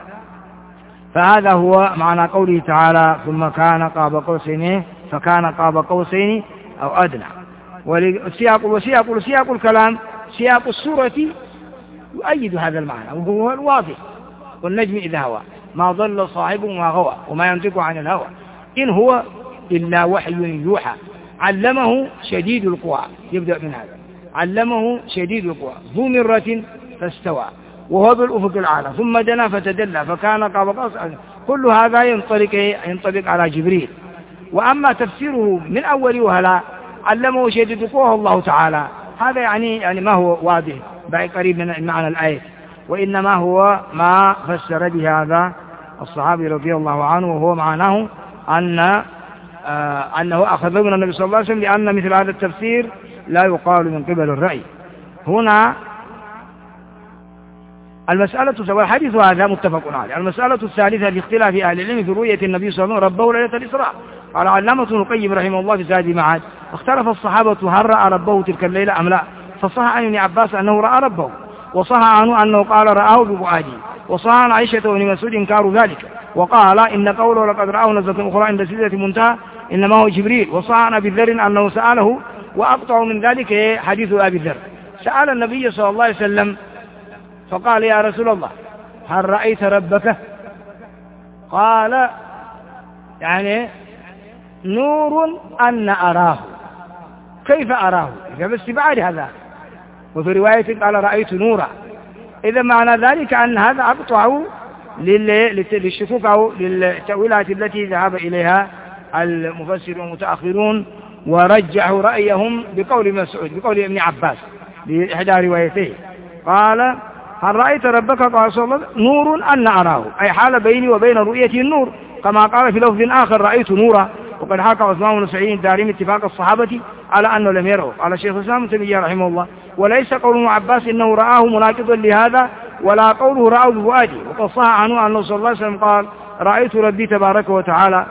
فهذا هو معنى قوله تعالى ثم كان قاب قوسين فكان قاب قوسين أو أدنى. والسياق وسياق وسياق الكلام سياق السورة يؤيد هذا المعنى، وهو الواضح والنجم إذا هوى ما ضل صاحبه وما غوى وما ينطق عن الهوى إن هو إلا وحي يوحى علمه شديد القوى. يبدأ من هذا علمه شديد القوى ذو مرة فاستوى وهو بالأفق الأعلى ثم دنا فتدلى فكان قاب قوسين. كل هذا ينطبق ينطبق على جبريل. وأما تفسيره من أول وهلا علمه شديد القوى الله تعالى، هذا يعني يعني ما هو واضح بعيد قريب من معنى الآية، وإنما هو ما فسر به هذا الصحابي رضي الله عنه، وهو معناه أن آه أنه أخذ من النبي صلى الله عليه وسلم، لأن مثل هذا التفسير لا يقال من قبل الرأي. هنا المسألة والحديث هذا متفق عليه. المسألة الثالثة في اختلاف أهل العلم في رؤية النبي صلى الله عليه وسلم ربه ليلة الإسراء. قال علامة ابن القيم رحمه الله في زاد المعاد اختلف الصحابة هل رأى ربه تلك الليلة أم لا، فصح عن ابن عباس أنه رأى ربه، وصح عنه أنه قال رآه بفؤاده. وصح عن عائشة وابن مسعود إنكار ذلك، وقال إن قوله لقد رآه نزلة أخرى عند سدرة المنتهى إنما هو جبريل. وصح عن أبي ذر أنه سأله، وأقطع من ذلك حديث أبي ذر، سأل النبي صلى الله عليه وسلم فقال يا رسول الله هل رأيت ربك؟ قال يعني نور أن أراه. كيف أراه؟ باستبعاد هذا. وفي رواية قال رأيت نورا. إذا معنى ذلك أن هذا أقطع للشكوك أو للتأويلات التي ذهب إليها المفسرون المتأخرون، ورجحوا رأيهم بقول مسعود بقول ابن عباس بإحدى روايته. قال هل رأيت ربك؟ قال صلى الله عليه وسلم نور أن أراه، أي حال بيني وبين رؤيته النور، كما قال في لفظ آخر رأيت نورا. وقد حكى عثمان بن سعيد الدارمي اتفاق الصحابة على أنه لم يره. قال شيخ الإسلام ابن تيمية رحمه الله وليس قول ابن عباس إنه رآه مناقضا لهذا، ولا قوله رآه بفؤاده. وقد صح عنه أنه صلى الله عليه وسلم قال رأيت ربي تبارك وتعالى،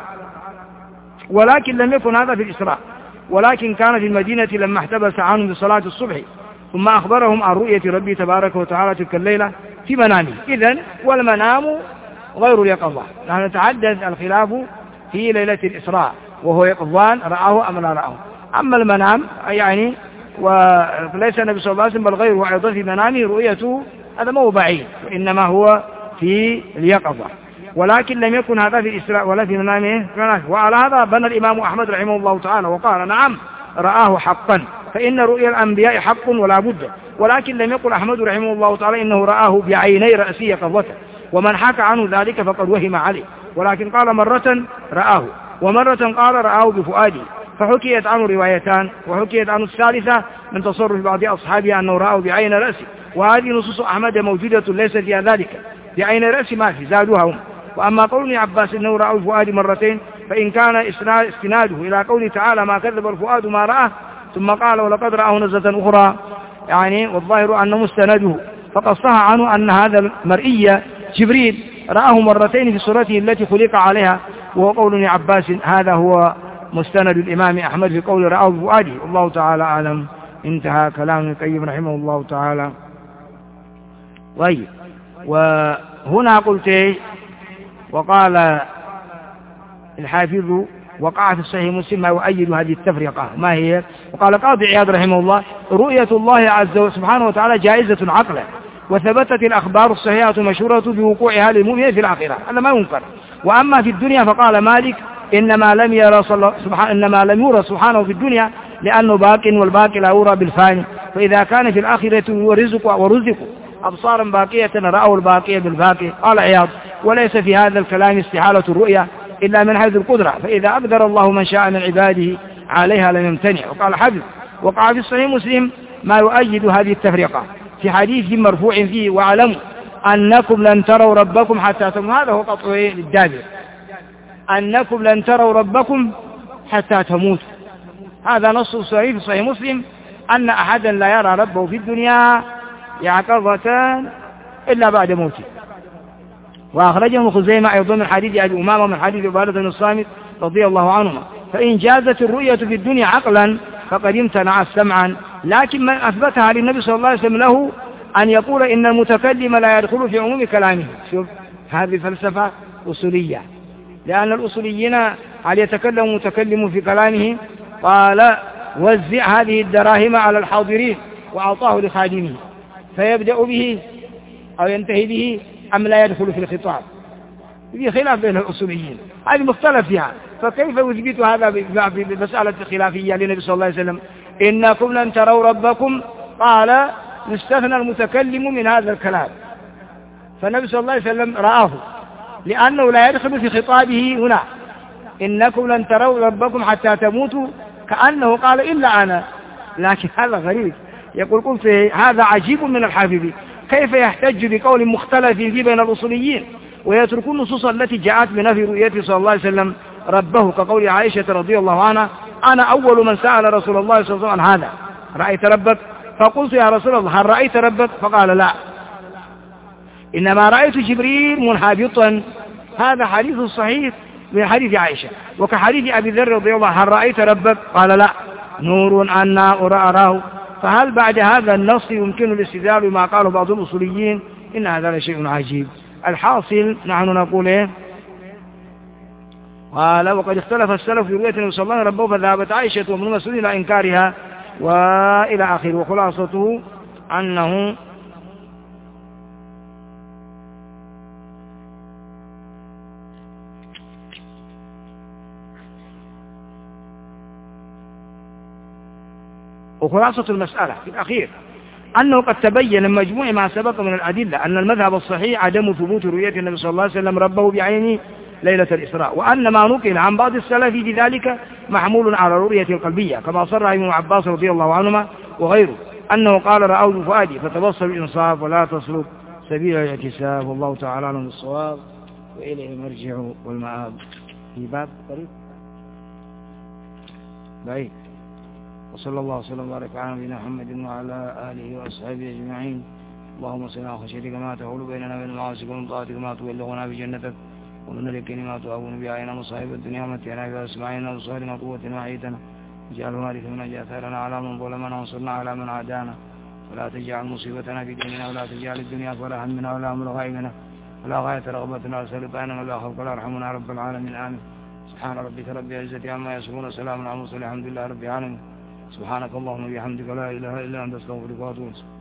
ولكن لم يكن هذا في الإسراء، ولكن كان في المدينة لما احتبس عنهم بصلاة الصبح، ثم أخبرهم عن رؤية ربي تبارك وتعالى تلك الليلة في منامه. إذن والمنام غير اليقظة. نحن نتحدث الخلاف في ليلة الإسراء وهو يقظان رآه أم لا رآه. أما المنام يعني وليس النبي صلى الله عليه وسلم بل غيره أيضا في منامه رؤيته، هذا ما هو بعيد، وإنما هو في اليقظة، ولكن لم يكن هذا في الإسراء ولا في منامه. وعلى هذا بنى الإمام أحمد رحمه الله تعالى وقال نعم رآه حقا، فإن رؤيا الأنبياء حق ولا بد. ولكن لم يقل أحمد رحمه الله تعالى إنه رآه بعيني رأسه يقظته، ومن حكى عنه ذلك فقد وهم عليه، ولكن قال مرة رآه ومرة قال رآه بفؤاده، فحكيت عنه روايتان. وحكيت عنه الثالثة من تصرف بعض أصحابه أنه رآه بعين رأسه، وهذه نصوص أحمد موجودة ليس فيها ذلك، بعين رأسه ما في، زادوها هم. وأما قول ابن عباس إنه رآه بفؤاده مرتين فإن كان استناده إلى قوله تعالى ما كذب الفؤاد ما رآه، ثم قال ولقد رآه نزلة أخرى، يعني والظاهر أنه مستنده، فقد صح عنه أن هذا المرئي جبريل رآه مرتين في صورته التي خلق عليها، وهو قول ابن عباس. هذا هو مستند الإمام أحمد في قول رآه بفؤاده. الله تعالى أعلم. انتهى كلام ابن القيم رحمه الله تعالى. طيب، وهنا قلت وقال الحافظ وقع في الصحيح مسلم ما يؤيد هذه التفرقة، ما هي؟ وقال قاضي عياض رحمه الله رؤية الله عز وجل سبحانه وتعالى جائزة عقلا، وثبتت الأخبار الصحيحة المشهورة بوقوعها للمؤمن في الآخرة، هذا ما ينكر. وأما في الدنيا فقال مالك إنما لم يرى سبحانه إنما لم يرى سبحانه في الدنيا لأنه باق، والباقي لا يرى بالفاني، فإذا كان في الآخرة ورزق ورزق أبصارا باقية رأوا الباقية بالباقي. قال عياض وليس في هذا الكلام استحالة الرؤيا إلا من حيث القدرة، فإذا أقدر الله من شاء من عباده عليها لم يمتنع. وقال حفظ وقع في الصحيح مسلم ما يؤيد هذه التفرقة في حديث مرفوع فيه واعلموا أنكم لن تروا ربكم حتى تموتوا. هذا هو قطع للدابر، أنكم لن تروا ربكم حتى تموتوا. هذا نص صحيح في صحيح مسلم أن أحدا لا يرى ربه في الدنيا يقظة إلا بعد موته. وأخرجه ابن خزيمة أيضا من حديث أبي أمامة من حديث عبادة بن الصامت رضي الله عنهما. فإن جازت الرؤية في الدنيا عقلا فقد امتنع سمعا، لكن من أثبتها للنبي صلى الله عليه وسلم له أن يقول إن المتكلم لا يدخل في عموم كلامه. شوف هذه فلسفة أصولية، لأن الأصوليين هل يتكلم متكلم في كلامه؟ قال وزع هذه الدراهم على الحاضرين وأعطاه لخادمه فيبدأ به أو ينتهي به أم لا يدخل في الخطاب؟ في خلاف بين الأصوليين، هذه مختلف فيها. فكيف يثبت هذا بمسألة خلافية للنبي صلى الله عليه وسلم؟ إنكم لن تروا ربكم، قال يستثنى المتكلم من هذا الكلام، فالنبي صلى الله عليه وسلم رآه لأنه لا يدخل في خطابه هنا إنكم لن تروا ربكم حتى تموتوا، كأنه قال إلا أنا. لكن هذا غريب. يقول قلت هذا عجيب من الحافظ، كيف يحتج بقول مختلف فيه بين الأصوليين ويترك النصوص التي جاءت بنفي رؤيته صلى الله عليه وسلم ربه، كقول عائشة رضي الله عنها أنا أول من سأل رسول الله صلى الله عليه وسلم عن هذا، رأيت ربك؟ فقلت يا رسول الله هل رأيت ربك؟ فقال لا، إنما رأيت جبريل منحبطا. هذا حديث صحيح من حديث عائشة. وكحديث أبي ذر رضي الله عنه هل رأيت ربك؟ قال لا، نور أنا أراه. فهل بعد هذا النص يمكن الاستدلال بما قاله بعض الأصوليين؟ إن هذا لشيء عجيب. الحاصل نحن نقول إيه؟ قال وقد اختلف السلف في رؤية النبي صلى الله عليه وسلم ربه، فذهبت عائشة وابن مسعود إلى إنكارها وإلى آخره. وخلاصته أنه وخلاصة المسألة في الأخير أنه قد تبين من مجموع ما سبق من الأدلة أن المذهب الصحيح عدم ثبوت رؤية النبي صلى الله عليه وسلم ربه بعينه ليلة الإسراء، وأن ما نقل عن بعض السلف في ذلك محمول على رؤية القلبية، كما صرح ابن عباس رضي الله عنهما وغيره أنه قال رأوه بفؤادي فتبصر الإنصاف ولا تسلك سبيل الاعتساب، والله تعالى عنه بالصواب وإليه المرجع والمآب. في باب قريب بعيد. وصلى الله وسلم وبارك على نبينا محمد وعلى آله وأصحابه أجمعين. اللهم صل على خشيتك ما تحول بيننا وبين معاصيك ومن طاعتك ما تبلغنا بجنتك ومن اليقين ما تهون بأعيننا مصائب الدنيا ومتعنا بأسماعنا وأبصارنا وقوتنا وحيدنا واجعل وارث منا جاثرنا على من ظلمنا وانصرنا على من عادانا ولا تجعل مصيبتنا في ديننا ولا تجعل الدنيا أكبر همنا ولا أمر غائبنا ولا غاية رغبتنا ولا سلطاننا ولا خوف ولا رحمنا رب العالمين آمين. سبحان ربك رب العزة عما يصفون وسلام على المرسلين الحمد لله رب العالمين. سبحانك اللهم وبحمدك لا إله إلا أنت أستغفرك وأتوب إليك.